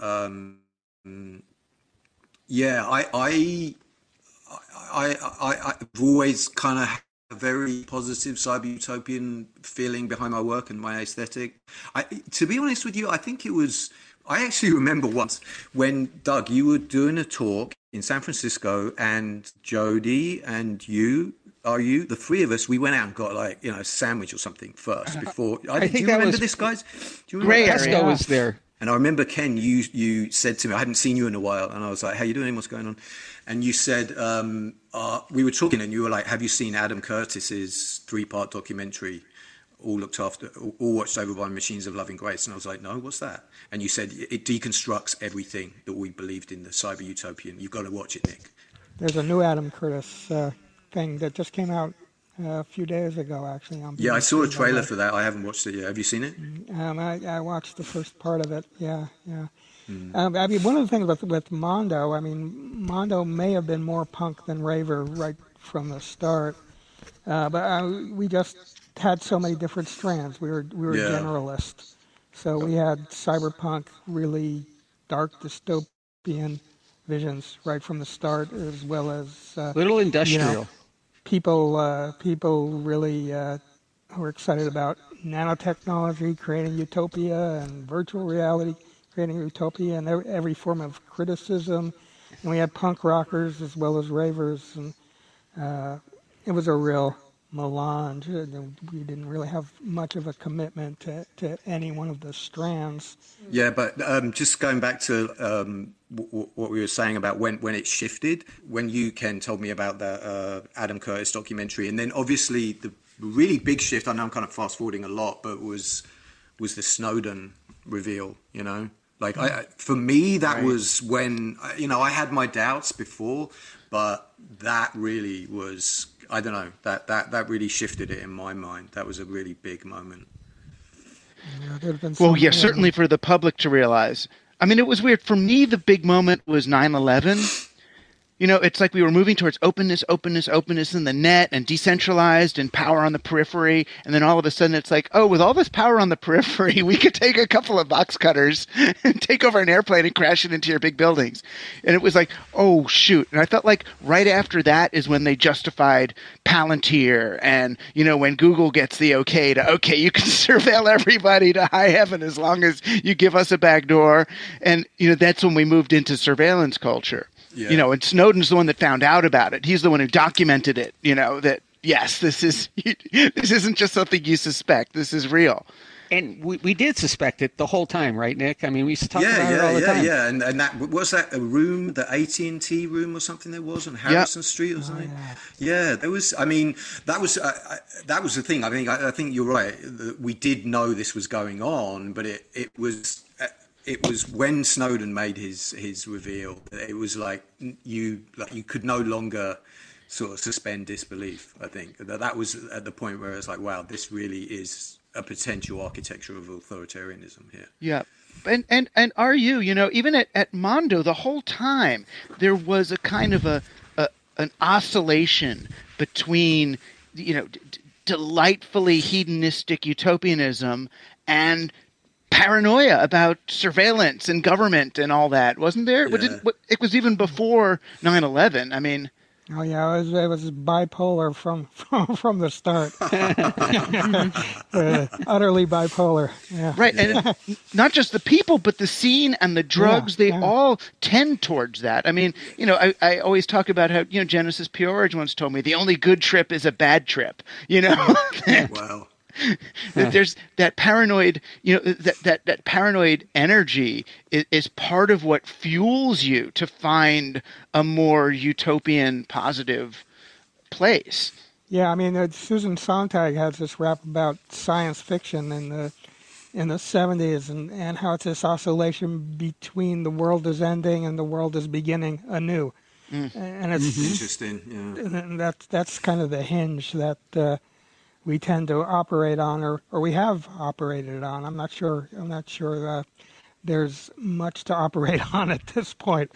I've always kind of had a very positive cyber utopian feeling behind my work and my aesthetic. To be honest with you, I think I actually remember once when, Doug, you were doing a talk in San Francisco, and Jody and the three of us, we went out and got a sandwich or something first before. Do you remember this, guys? Do you remember? Esco was there. And I remember, Ken, you said to me, I hadn't seen you in a while. And I was like, how you doing? What's going on? And you said, we were talking and you were like, have you seen Adam Curtis's 3-part documentary, all watched over by Machines of Loving Grace? And I was like, no, what's that? And you said, it deconstructs everything that we believed in the cyber utopian. You've got to watch it, Nick. There's a new Adam Curtis thing that just came out a few days ago, actually. Yeah, I saw a trailer for that. I haven't watched it yet. Have you seen it? I watched the first part of it. Yeah. I mean, one of the things with Mondo, Mondo may have been more punk than raver right from the start, but we just had so many different strands. We were generalists, so we had cyberpunk, really dark dystopian, visions right from the start, as well as Little you industrial. know, people really who are excited about nanotechnology, creating utopia, and virtual reality, creating utopia, and every form of criticism. And we had punk rockers as well as ravers, and it was a real melange. We didn't really have much of a commitment to any one of the strands. Yeah, but just going back to what we were saying about when it shifted, when you, Ken, told me about the Adam Curtis documentary, and then obviously the really big shift, I know I'm kind of fast forwarding a lot, but was the Snowden reveal, you know? Like, for me, that was when, you know, I had my doubts before, but that really was, I don't know, that really shifted it in my mind. That was a really big moment. Well, yeah, certainly for the public to realize. I mean, it was weird. For me, the big moment was 9/11. You know, it's like we were moving towards openness in the net and decentralized and power on the periphery. And then all of a sudden it's like, oh, with all this power on the periphery, we could take a couple of box cutters and take over an airplane and crash it into your big buildings. And it was like, oh, shoot. And I felt like right after that is when they justified Palantir and, you know, when Google gets the okay, you can surveil everybody to high heaven as long as you give us a back door. And, you know, that's when we moved into surveillance culture. Yeah. You know, and Snowden's the one that found out about it. He's the one who documented it, you know, that, yes, this isn't just something you suspect. This is real. And we did suspect it the whole time, right, Nick? I mean, we used to talk about it all the time. Yeah, and that was that a room, the AT&T room or something there was on Harrison Street or something. Yeah, there was. I mean, that was the thing. I think you're right. We did know this was going on, but it was when Snowden made his reveal. It was like you could no longer sort of suspend disbelief. I think that was at the point where it's like, wow, this really is a potential architecture of authoritarianism here. Yeah. And are you know, even at Mondo the whole time there was a kind of an oscillation between, you know, delightfully hedonistic utopianism and paranoia about surveillance and government and all that, wasn't there? Yeah. It was even before 9/11. I mean, oh yeah, it was bipolar from the start. Utterly bipolar. Yeah. Right, and not just the people, but the scene and the drugs. They all tend towards that. I mean, you know, I always talk about how, you know, Genesis P-Orridge once told me the only good trip is a bad trip. You know. Wow. That there's that paranoid, you know, that paranoid energy is part of what fuels you to find a more utopian, positive place. Yeah, I mean, Susan Sontag has this rap about science fiction in the 70s and how it's this oscillation between the world is ending and the world is beginning anew. And it's interesting. Yeah, and that's kind of the hinge that we tend to operate on, or we have operated on. I'm not sure there's much to operate on at this point.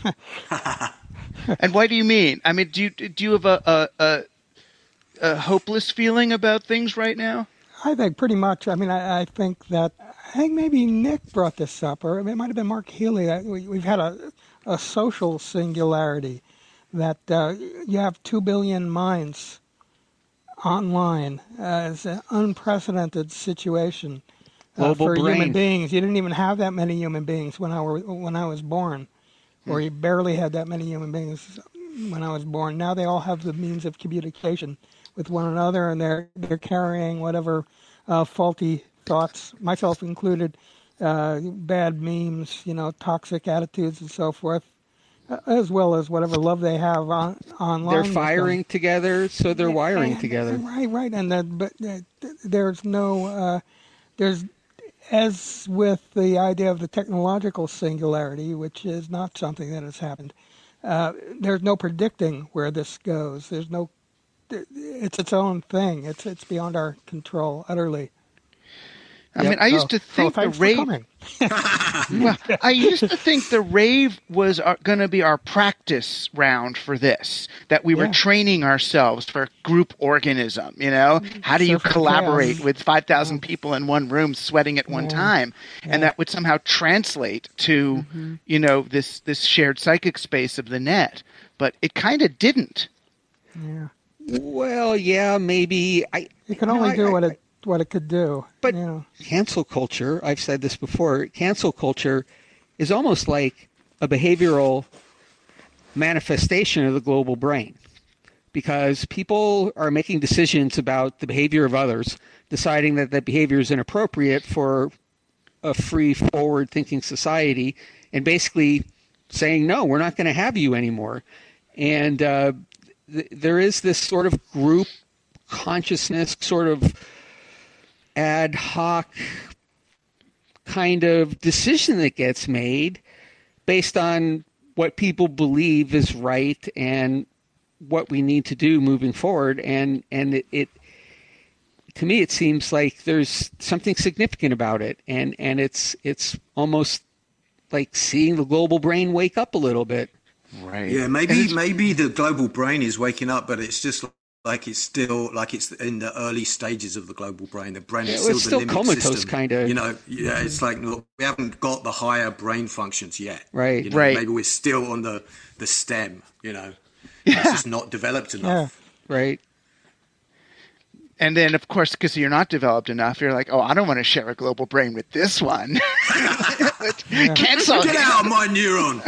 And why do you mean? I mean, do you have a hopeless feeling about things right now? I think pretty much. I mean, I think maybe Nick brought this up, or it might have been Mark Healy. We've had a social singularity that you have 2 billion minds online. It's an unprecedented situation for human beings. You didn't even have that many human beings when I was born, or you barely had that many human beings when I was born. Now they all have the means of communication with one another, and they're carrying whatever faulty thoughts, myself included, bad memes, you know, toxic attitudes and so forth, as well as whatever love they have online. They're firing together, so they're wiring together. Right. And but there's no, as with the idea of the technological singularity, which is not something that has happened, there's no predicting where this goes. It's its own thing. It's beyond our control, utterly. I mean, I used to think the thanks for rave. coming. Well, I used to think the rave was going to be our practice round for this. That we were training ourselves for group organism. You know, how do you collaborate with 5,000 people in one room, sweating at one time, and that would somehow translate to, you know, this shared psychic space of the net. But it kind of didn't. Yeah. Well, yeah, maybe. You can only do what it could do. But cancel culture, I've said this before, cancel culture is almost like a behavioral manifestation of the global brain, because people are making decisions about the behavior of others, deciding that that behavior is inappropriate for a free, forward-thinking society, and basically saying, no, we're not going to have you anymore. And there is this sort of group consciousness, sort of ad hoc kind of decision that gets made based on what people believe is right and what we need to do moving forward. And it to me, it seems like there's something significant about it. And it's almost like seeing the global brain wake up a little bit. Right. Yeah, maybe the global brain is waking up, but it's just like it's in the early stages of the global brain. The brain is still the limbic comatose system. Kind of. You know, it's like we haven't got the higher brain functions yet. Right. You know, maybe we're still on the stem. You know, it's just not developed enough. Yeah. Right. And then, of course, because you're not developed enough, you're like, oh, I don't want to share a global brain with this one. Cancel. Get out of my neuron.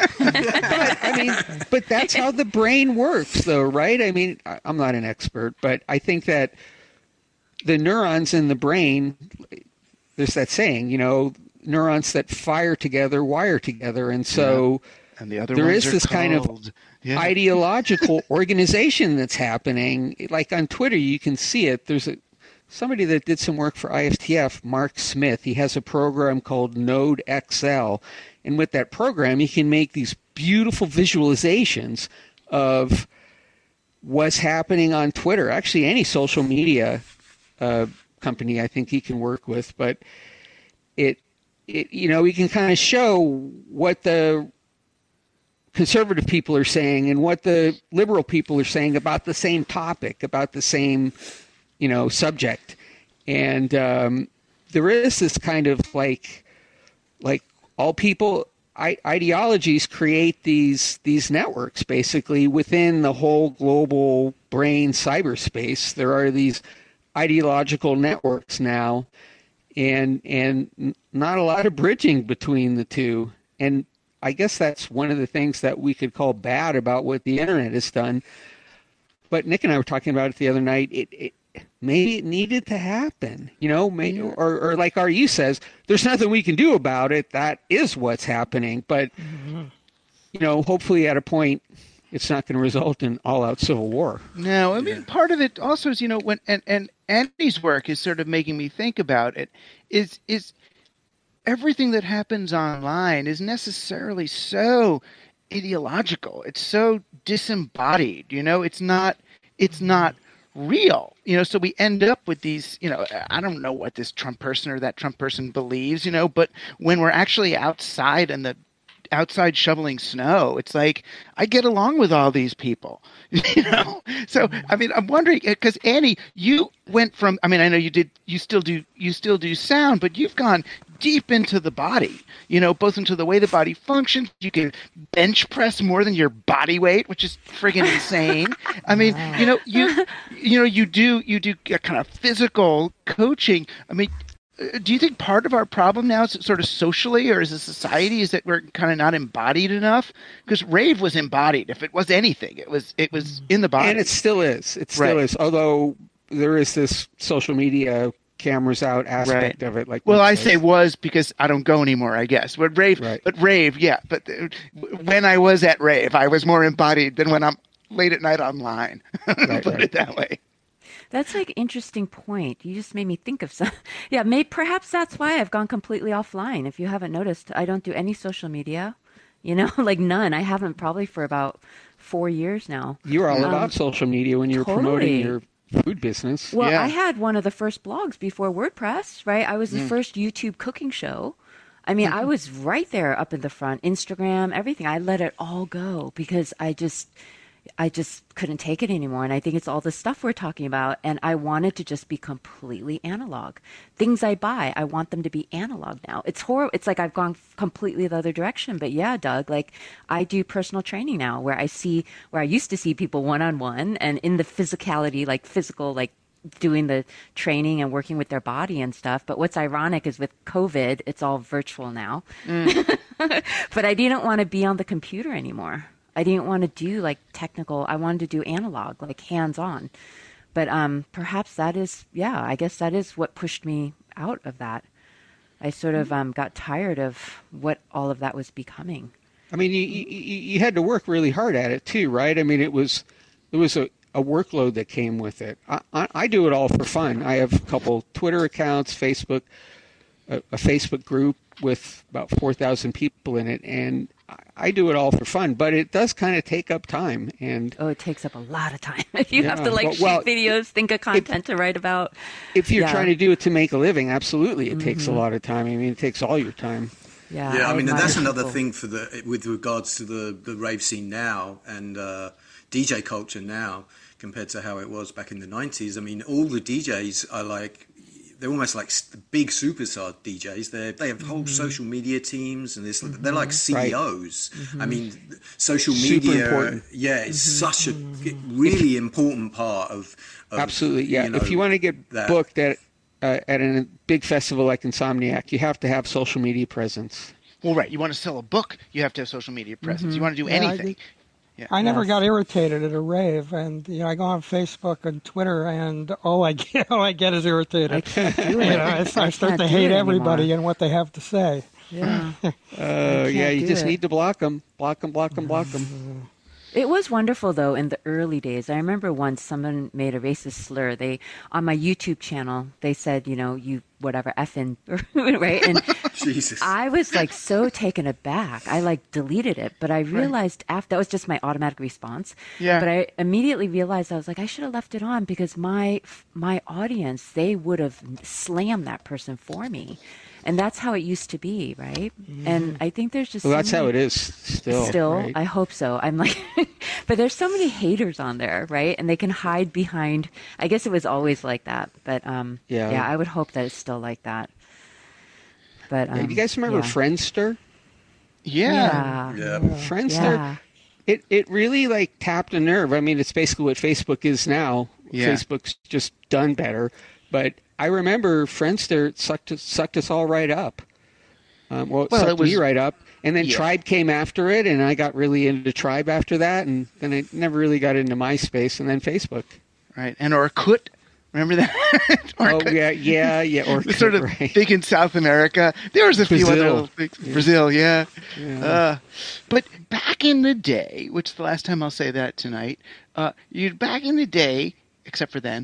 But that's how the brain works, though, right? I mean, I'm not an expert, but I think that the neurons in the brain, there's that saying, you know, neurons that fire together wire together. And so and the other there ones is are this cold. kind of ideological organization that's happening. Like on Twitter, you can see it. There's somebody that did some work for IFTF, Mark Smith. He has a program called Node XL. And with that program, he can make these beautiful visualizations of what's happening on Twitter. Actually, any social media company I think he can work with. But it you know, we can kind of show what the conservative people are saying and what the liberal people are saying about the same topic, about the same, you know, subject. And there is this kind of like all people ideologies create these networks basically within the whole global brain cyberspace. There are these ideological networks now, and not a lot of bridging between the two. And I guess that's one of the things that we could call bad about what the internet has done. But Nick and I were talking about it the other night. It maybe it needed to happen, you know, maybe, or like RU says, there's nothing we can do about it. That is what's happening. But, you know, hopefully at a point, it's not going to result in all-out civil war. No, I mean, part of it also is, you know, when and Andy's work is sort of making me think about it, is everything that happens online is necessarily so ideological. It's so disembodied, you know, it's not real, you know, so we end up with these, you know, I don't know what this Trump person or that Trump person believes, you know, but when we're actually outside shoveling snow, it's like, I get along with all these people, you know? So, I mean, I'm wondering, because Annie, you went from, I mean, I know you still do sound, but you've gone deep into the body, you know, both into the way the body functions. You can bench press more than your body weight, which is friggin' insane. I mean, wow. you do kind of physical coaching. I mean, do you think part of our problem now is sort of socially or as a society is that we're kind of not embodied enough? Because rave was embodied. If it was anything, it was in the body. And it still is. It still is. Although there is this social media cameras out aspect of it. Like, well, I say was because I don't go anymore, I guess. But rave, yeah. But when I was at rave, I was more embodied than when I'm late at night online. Put it that way. That's like an interesting point. You just made me think of some. Yeah, perhaps that's why I've gone completely offline. If you haven't noticed, I don't do any social media. You know, like none. I haven't probably for about 4 years now. You were all about social media when you were promoting your food business. Well, Yeah. I had one of the first blogs before WordPress, right? I was the first YouTube cooking show. I mean, I was right there up in the front, Instagram, everything. I let it all go because I just couldn't take it anymore. And I think it's all the stuff we're talking about. And I wanted to just be completely analog. Things I buy, I want them to be analog now. It's horrible. It's like I've gone completely the other direction. But yeah, Doug, like I do personal training now where I used to see people one-on-one and in the physicality, like physical, like doing the training and working with their body and stuff. But what's ironic is with COVID, it's all virtual now. But I didn't want to be on the computer anymore. I didn't want to do like technical. I wanted to do analog, like hands-on. But perhaps that is, I guess that is what pushed me out of that. I sort of got tired of what all of that was becoming. I mean, you had to work really hard at it too, right? I mean, it was a workload that came with it. I do it all for fun. I have a couple Twitter accounts, Facebook, a Facebook group with about 4,000 people in it, and I do it all for fun. But it does kind of take up time, and it takes up a lot of time. You have to shoot videos, think of content to write about. If you're trying to do it to make a living, absolutely, it takes a lot of time. I mean, it takes all your time. Yeah, I mean, and that's another thing with regards to the rave scene now and DJ culture now compared to how it was back in the 90s. I mean, all the DJs are like, they're almost like big superstar DJs. They have whole social media teams, and they're like CEOs. Right. I mean, social media, is such a really important part of absolutely, yeah. If you want to get booked at a big festival like Insomniac, you have to have social media presence. Well, right. You want to sell a book, you have to have social media presence. You want to do anything. I never got irritated at a rave, and I go on Facebook and Twitter, and all I get is irritated. I can't do it. I start to hate everybody and what they have to say. Yeah. You just need to block them. Block them. It was wonderful, though, in the early days. I remember once someone made a racist slur. On my YouTube channel, they said, you whatever, effing, right? And Jesus. I was like so taken aback. I like deleted it, but I realized that was just my automatic response. Yeah. But I immediately realized I was like, I should have left it on because my audience, they would have slammed that person for me. And that's how it used to be, right? And I think there's just that's how it is still. Right? I hope so. I'm like, but there's so many haters on there, right? And they can hide behind. I guess it was always like that, but I would hope that it's still like that. But do you guys remember Friendster? Yeah. Friendster. Yeah. It really like tapped a nerve. I mean, it's basically what Facebook is now. Yeah. Facebook's just done better, but I remember Friendster sucked us all right up. It sucked me right up. And then Tribe came after it, and I got really into Tribe after that, and then I never really got into MySpace, and then Facebook. Right, and Orkut. Remember that? Orkut. Yeah. Orkut, sort of big in South America. There was a few other little things. Yeah. Brazil, yeah. But back in the day, which is the last time I'll say that tonight, back in the day, except for then,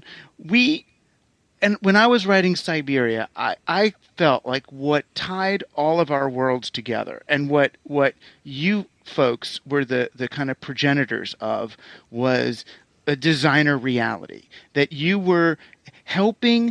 and when I was writing Siberia, I felt like what tied all of our worlds together and what you folks were the kind of progenitors of was a designer reality, that you were helping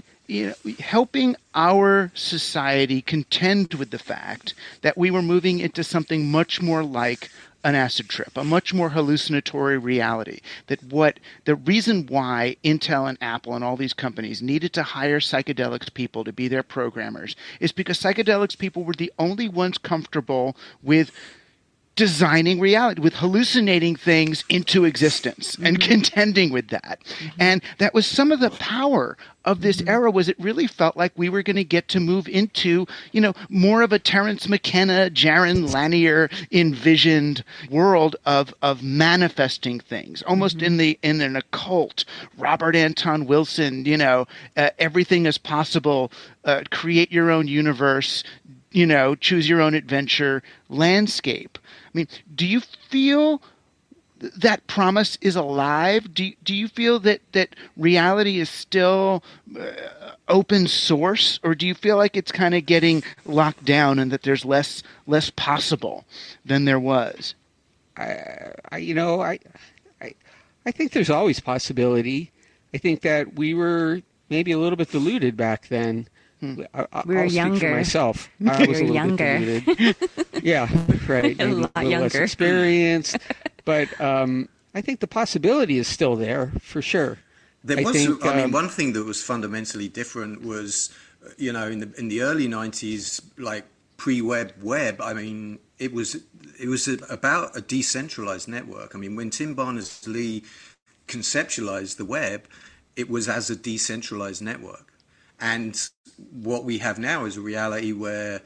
our society contend with the fact that we were moving into something much more like an acid trip, a much more hallucinatory reality. That the reason why Intel and Apple and all these companies needed to hire psychedelics people to be their programmers is because psychedelics people were the only ones comfortable with designing reality, with hallucinating things into existence and contending with that. And that was some of the power of this era, was it really felt like we were going to get to move into, more of a Terence McKenna, Jaron Lanier envisioned world of manifesting things, almost in an occult, Robert Anton Wilson, everything is possible, create your own universe, choose your own adventure landscape. I mean, do you feel that promise is alive? Do you feel that reality is still open source, or do you feel like it's kind of getting locked down and that there's less possible than there was? I think there's always possibility. I think that we were maybe a little bit deluded back then. I'll speak younger. for myself. I was a little younger. bit deluded. Yeah, right. A Maybe lot a little less younger. experienced, but I think the possibility is still there for sure. There I was, think, I mean, one thing that was fundamentally different was, in the early '90s, like web. I mean, it was about a decentralized network. I mean, when Tim Berners-Lee conceptualized the web, it was as a decentralized network, and what we have now is a reality where,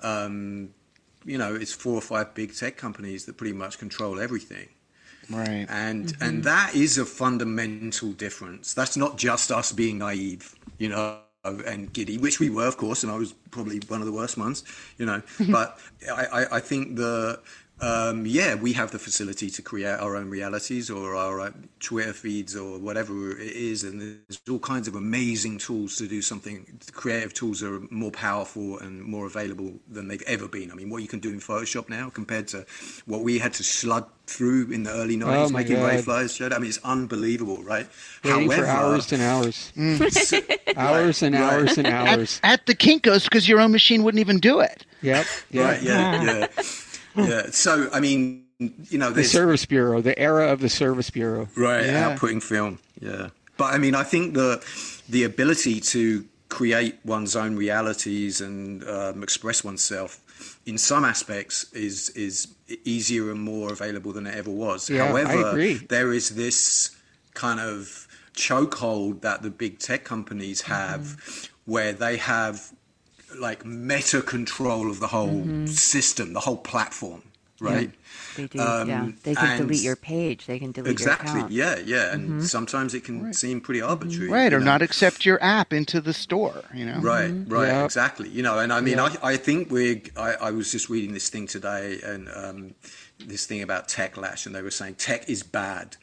it's 4 or 5 big tech companies that pretty much control everything. Right. And that is a fundamental difference. That's not just us being naive, and giddy, which we were, of course, and I was probably one of the worst ones, But I think we have the facility to create our own realities or our Twitter feeds or whatever it is, and there's all kinds of amazing tools to do something. Creative tools are more powerful and more available than they've ever been. I mean, what you can do in Photoshop now compared to what we had to slug through in the early 90s making Wayflyers show. I mean, it's unbelievable, right? Waiting for hours and hours. Hours and hours and hours. At the Kinko's, because your own machine wouldn't even do it. Yep. Right, yeah. Yeah. So, I mean, the Service Bureau, the era of the Service Bureau. Right, Yeah. outputting film. Yeah. But I mean, I think the ability to create one's own realities and express oneself in some aspects is easier and more available than it ever was. Yeah, However, I agree. there is this kind of chokehold that the big tech companies have where they have like meta control of the whole system, the whole platform, right? They do, yeah. They can delete your page. They can delete your account. Yeah. And sometimes it can seem pretty arbitrary. Right, or you know? not accept your app into the store, Right, Yeah. exactly. And I mean, I think I was just reading this thing today, and this thing about Techlash, and they were saying tech is bad,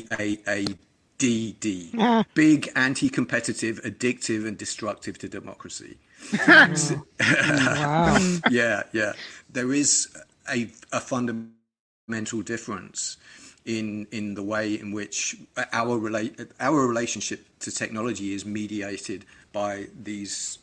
BAADD, big, anti-competitive, addictive, and destructive to democracy. Wow. Yeah. There is a fundamental difference in the way in which our relationship to technology is mediated by this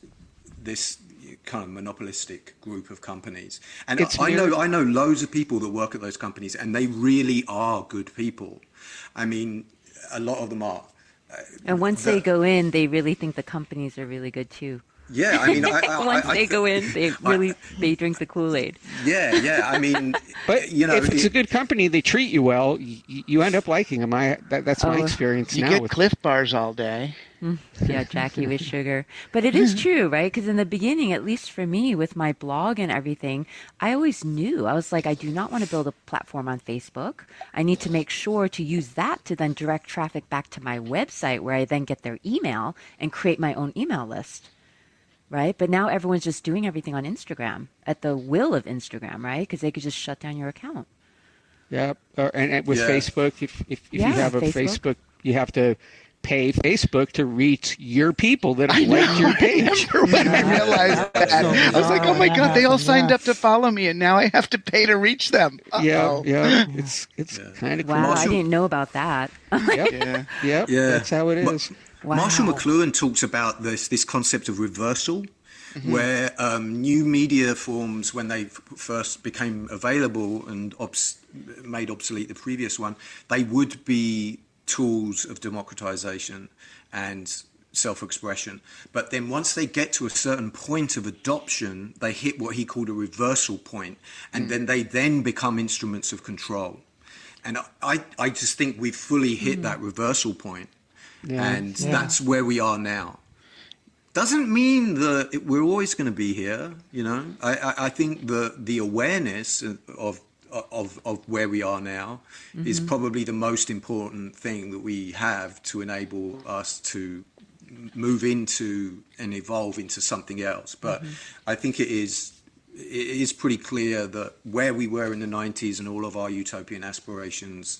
kind of monopolistic group of companies. And I know loads of people that work at those companies, and they really are good people. I mean, a lot of them are. And once they go in, they really think the companies are really good too. Yeah, I mean, Once they go in, they drink the Kool-Aid. Yeah. I mean, But if it's a good company, they treat you well. You end up liking them. That's my experience You now. get with Cliff Bars all day. Yeah, Jackie with sugar. But it is true, right? Because in the beginning, at least for me, with my blog and everything, I always knew. I was like, I do not want to build a platform on Facebook. I need to make sure to use that to then direct traffic back to my website, where I then get their email and create my own email list. Right? But now everyone's just doing everything on Instagram at the will of Instagram, right? Because they could just shut down your account. Yeah, and with Facebook, if you have a Facebook, you have to pay Facebook to reach your people that have liked your page. When I realized that, I was like, oh my God, they all signed up to follow me, and now I have to pay to reach them. Yeah, it's kind of cool. Wow, I didn't know about that. Yep, that's how it is. Wow. Marshall McLuhan talks about this concept of reversal, where new media forms, when they first became available and made obsolete the previous one, they would be tools of democratization and self-expression. But then once they get to a certain point of adoption, they hit what he called a reversal point, and then they become instruments of control. And I just think we've fully hit that reversal point. That's where we are now. Doesn't mean that we're always going to be here, I think the awareness of where we are now is probably the most important thing that we have to enable us to move into and evolve into something else. But I think it is pretty clear that where we were in the 90s and all of our utopian aspirations,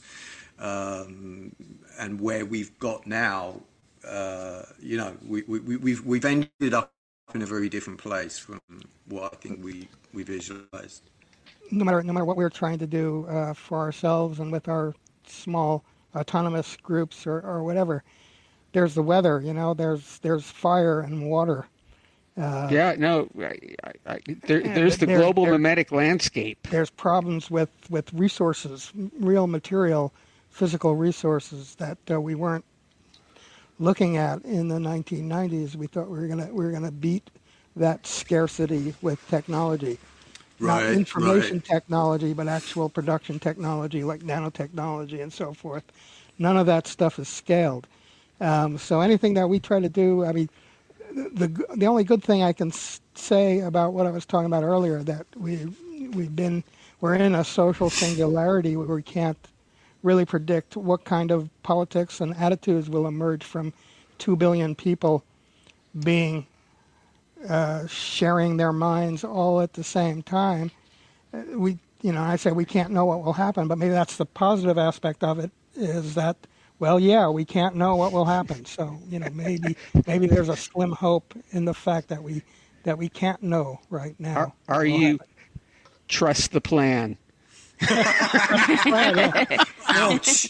and where we've got now, we've ended up in a very different place from what I think we visualized. No matter what we're trying to do for ourselves and with our small autonomous groups or whatever, there's the weather. There's fire and water. There's the global mimetic landscape. There's problems with resources, real material, physical resources that we weren't looking at in the 1990s. We thought we were gonna beat that scarcity with technology, not information technology, but actual production technology like nanotechnology and so forth. None of that stuff is scaled. So anything that we try to do, I mean, the only good thing I can say about what I was talking about earlier, that we're in a social singularity where we can't really predict what kind of politics and attitudes will emerge from 2 billion people being sharing their minds all at the same time. I say we can't know what will happen, but maybe that's the positive aspect of it, is that, well, yeah, we can't know what will happen. So, maybe there's a slim hope in the fact that we can't know right now. Are you trust the plan? Ouch.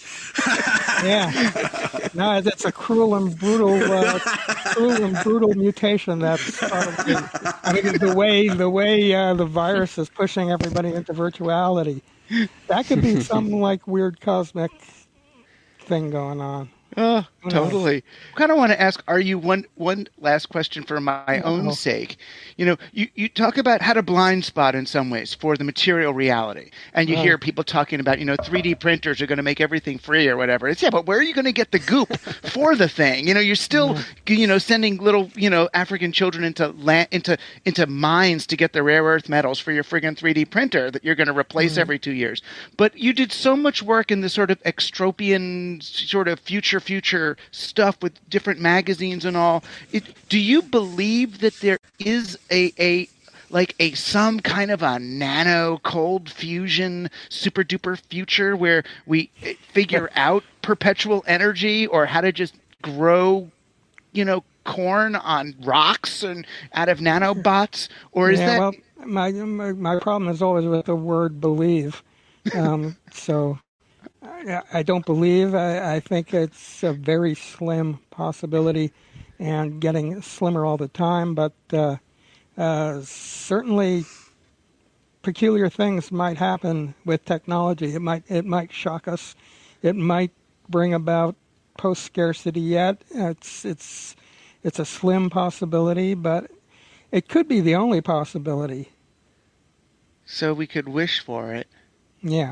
Yeah. No, it's a cruel and brutal mutation. That's part of the way the virus is pushing everybody into virtuality. That could be some like weird cosmic thing going on. Oh, totally. I kind of want to ask, are you one last question for my own sake? You talk about how to blind spot in some ways for the material reality. And you hear people talking about, 3D printers are going to make everything free or whatever. It's, but where are you going to get the goop for the thing? You're still, sending little, African children into mines to get the rare earth metals for your friggin' 3D printer that you're going to replace every 2 years. But you did so much work in the sort of extropian sort of future stuff with different magazines and all. Do you believe that there is a some kind of a nano cold fusion super duper future where we figure out perpetual energy, or how to just grow corn on rocks and out of nanobots? Or is that... Well, my problem is always with the word believe. So I don't believe. I think it's a very slim possibility, and getting slimmer all the time. But certainly, peculiar things might happen with technology. It might shock us. It might bring about post-scarcity. Yet it's a slim possibility, but it could be the only possibility. So we could wish for it. Yeah.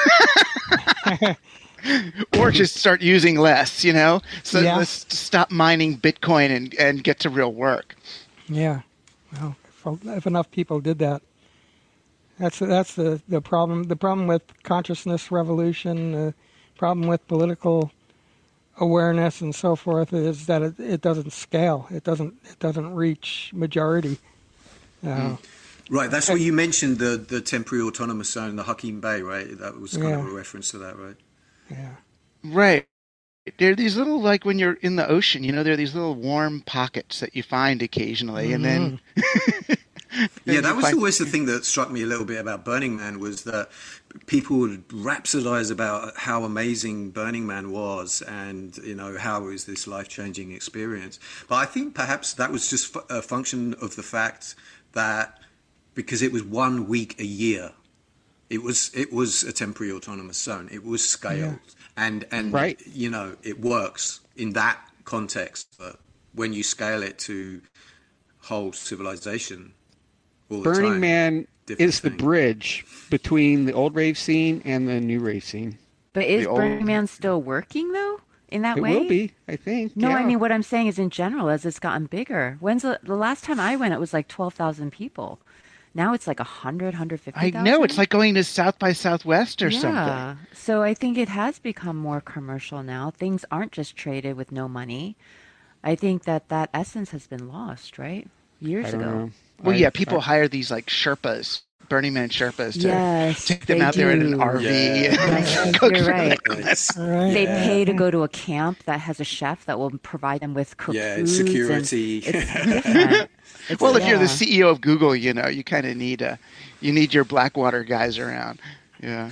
Or just start using less, So let's stop mining Bitcoin and get to real work. Yeah. Well, if enough people did that. That's the problem. The problem with consciousness revolution, the problem with political awareness and so forth, is that it doesn't scale. It doesn't reach majority. Right, that's what you mentioned, the temporary autonomous zone, the Hakim Bay, right? That was kind of a reference to that, right? Yeah. Right. There are these little, like when you're in the ocean, there are these little warm pockets that you find occasionally, and then... Yeah, that was always the thing that struck me a little bit about Burning Man, was that people would rhapsodize about how amazing Burning Man was, and how it was this life-changing experience. But I think perhaps that was just a function of the fact that because it was 1 week a year, it was a temporary autonomous zone. It was scaled, and right. It works in that context. But when you scale it to whole civilization, Burning Man is the bridge between the old rave scene and the new rave scene. But is Burning Man still working, though, in that way? It will be, I think. No, yeah. I mean, what I'm saying is in general, as it's gotten bigger. When's the last time I went, it was like 12,000 people. Now it's like 100, 150,000. I know. It's like going to South by Southwest or something. Yeah. So I think it has become more commercial now. Things aren't just traded with no money. I think that essence has been lost, right? Years ago. Know. Well, people hire these like Sherpas, Burning Man Sherpas, to take them out there in an RV. Yeah. And cook You're for right. them. They pay to go to a camp that has a chef that will provide them with cooked foods. Security. It's different. Well, if you're the CEO of Google, you kind of need your Blackwater guys around. Yeah.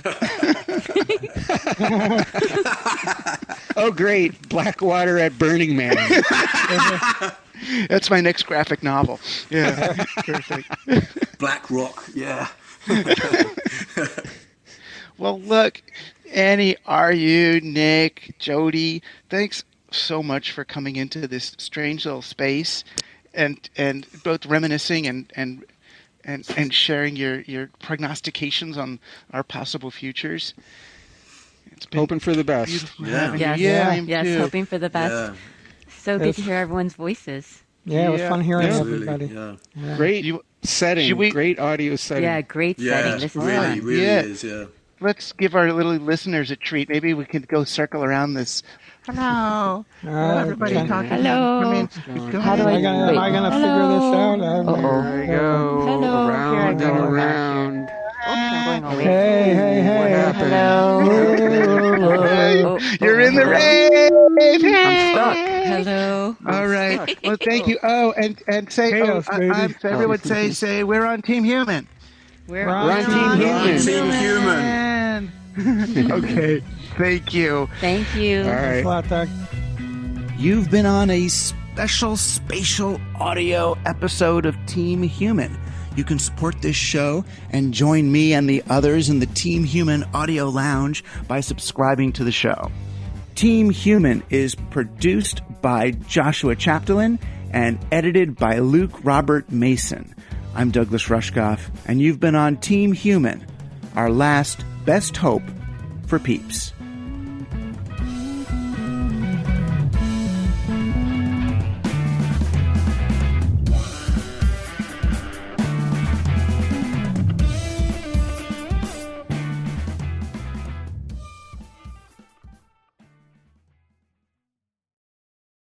Oh, great. Blackwater at Burning Man. That's my next graphic novel. Yeah. Perfect. Black Rock, yeah. Well, look, Annie, RU, Nick, Jody, thanks so much for coming into this strange little space and both reminiscing and sharing your prognostications on our possible futures. It's been Hoping for the best. beautiful Yeah. having Yes, you. Yeah, I am yes, too. hoping for the best. Yeah, So good Yes. to hear everyone's voices. Yeah, it was Yeah. fun hearing absolutely. everybody. Yeah, Great You- setting. should we- Great audio setting. Yeah, great yeah, setting. This is really, fun. really Yeah. is. Yeah. Let's give our little listeners a treat. Maybe we could go circle around this. Hello. Everybody okay. talking. Hello. Come in. How do Am I? I gonna, wait. am I gonna figure this out? Uh-oh. There we go. Hello, here I Around go. and around. Oops, I'm going away. Hey, hey, hey. What happened? Hello. Hey, Oh, you're in the hello. rave. I'm stuck. Hello. All right. Well, thank you. Oh, and say, Chaos, baby. everyone say we're on Team Human. We're We're on on Team Human. Team Human. Okay. Thank you. Thank you. All Thanks right. a lot, Doug. You've been on a special spatial audio episode of Team Human. You can support this show and join me and the others in the Team Human Audio Lounge by subscribing to the show. Team Human is produced by Joshua Chapdelaine and edited by Luke Robert Mason. I'm Douglas Rushkoff, and you've been on Team Human, our last best hope for peeps.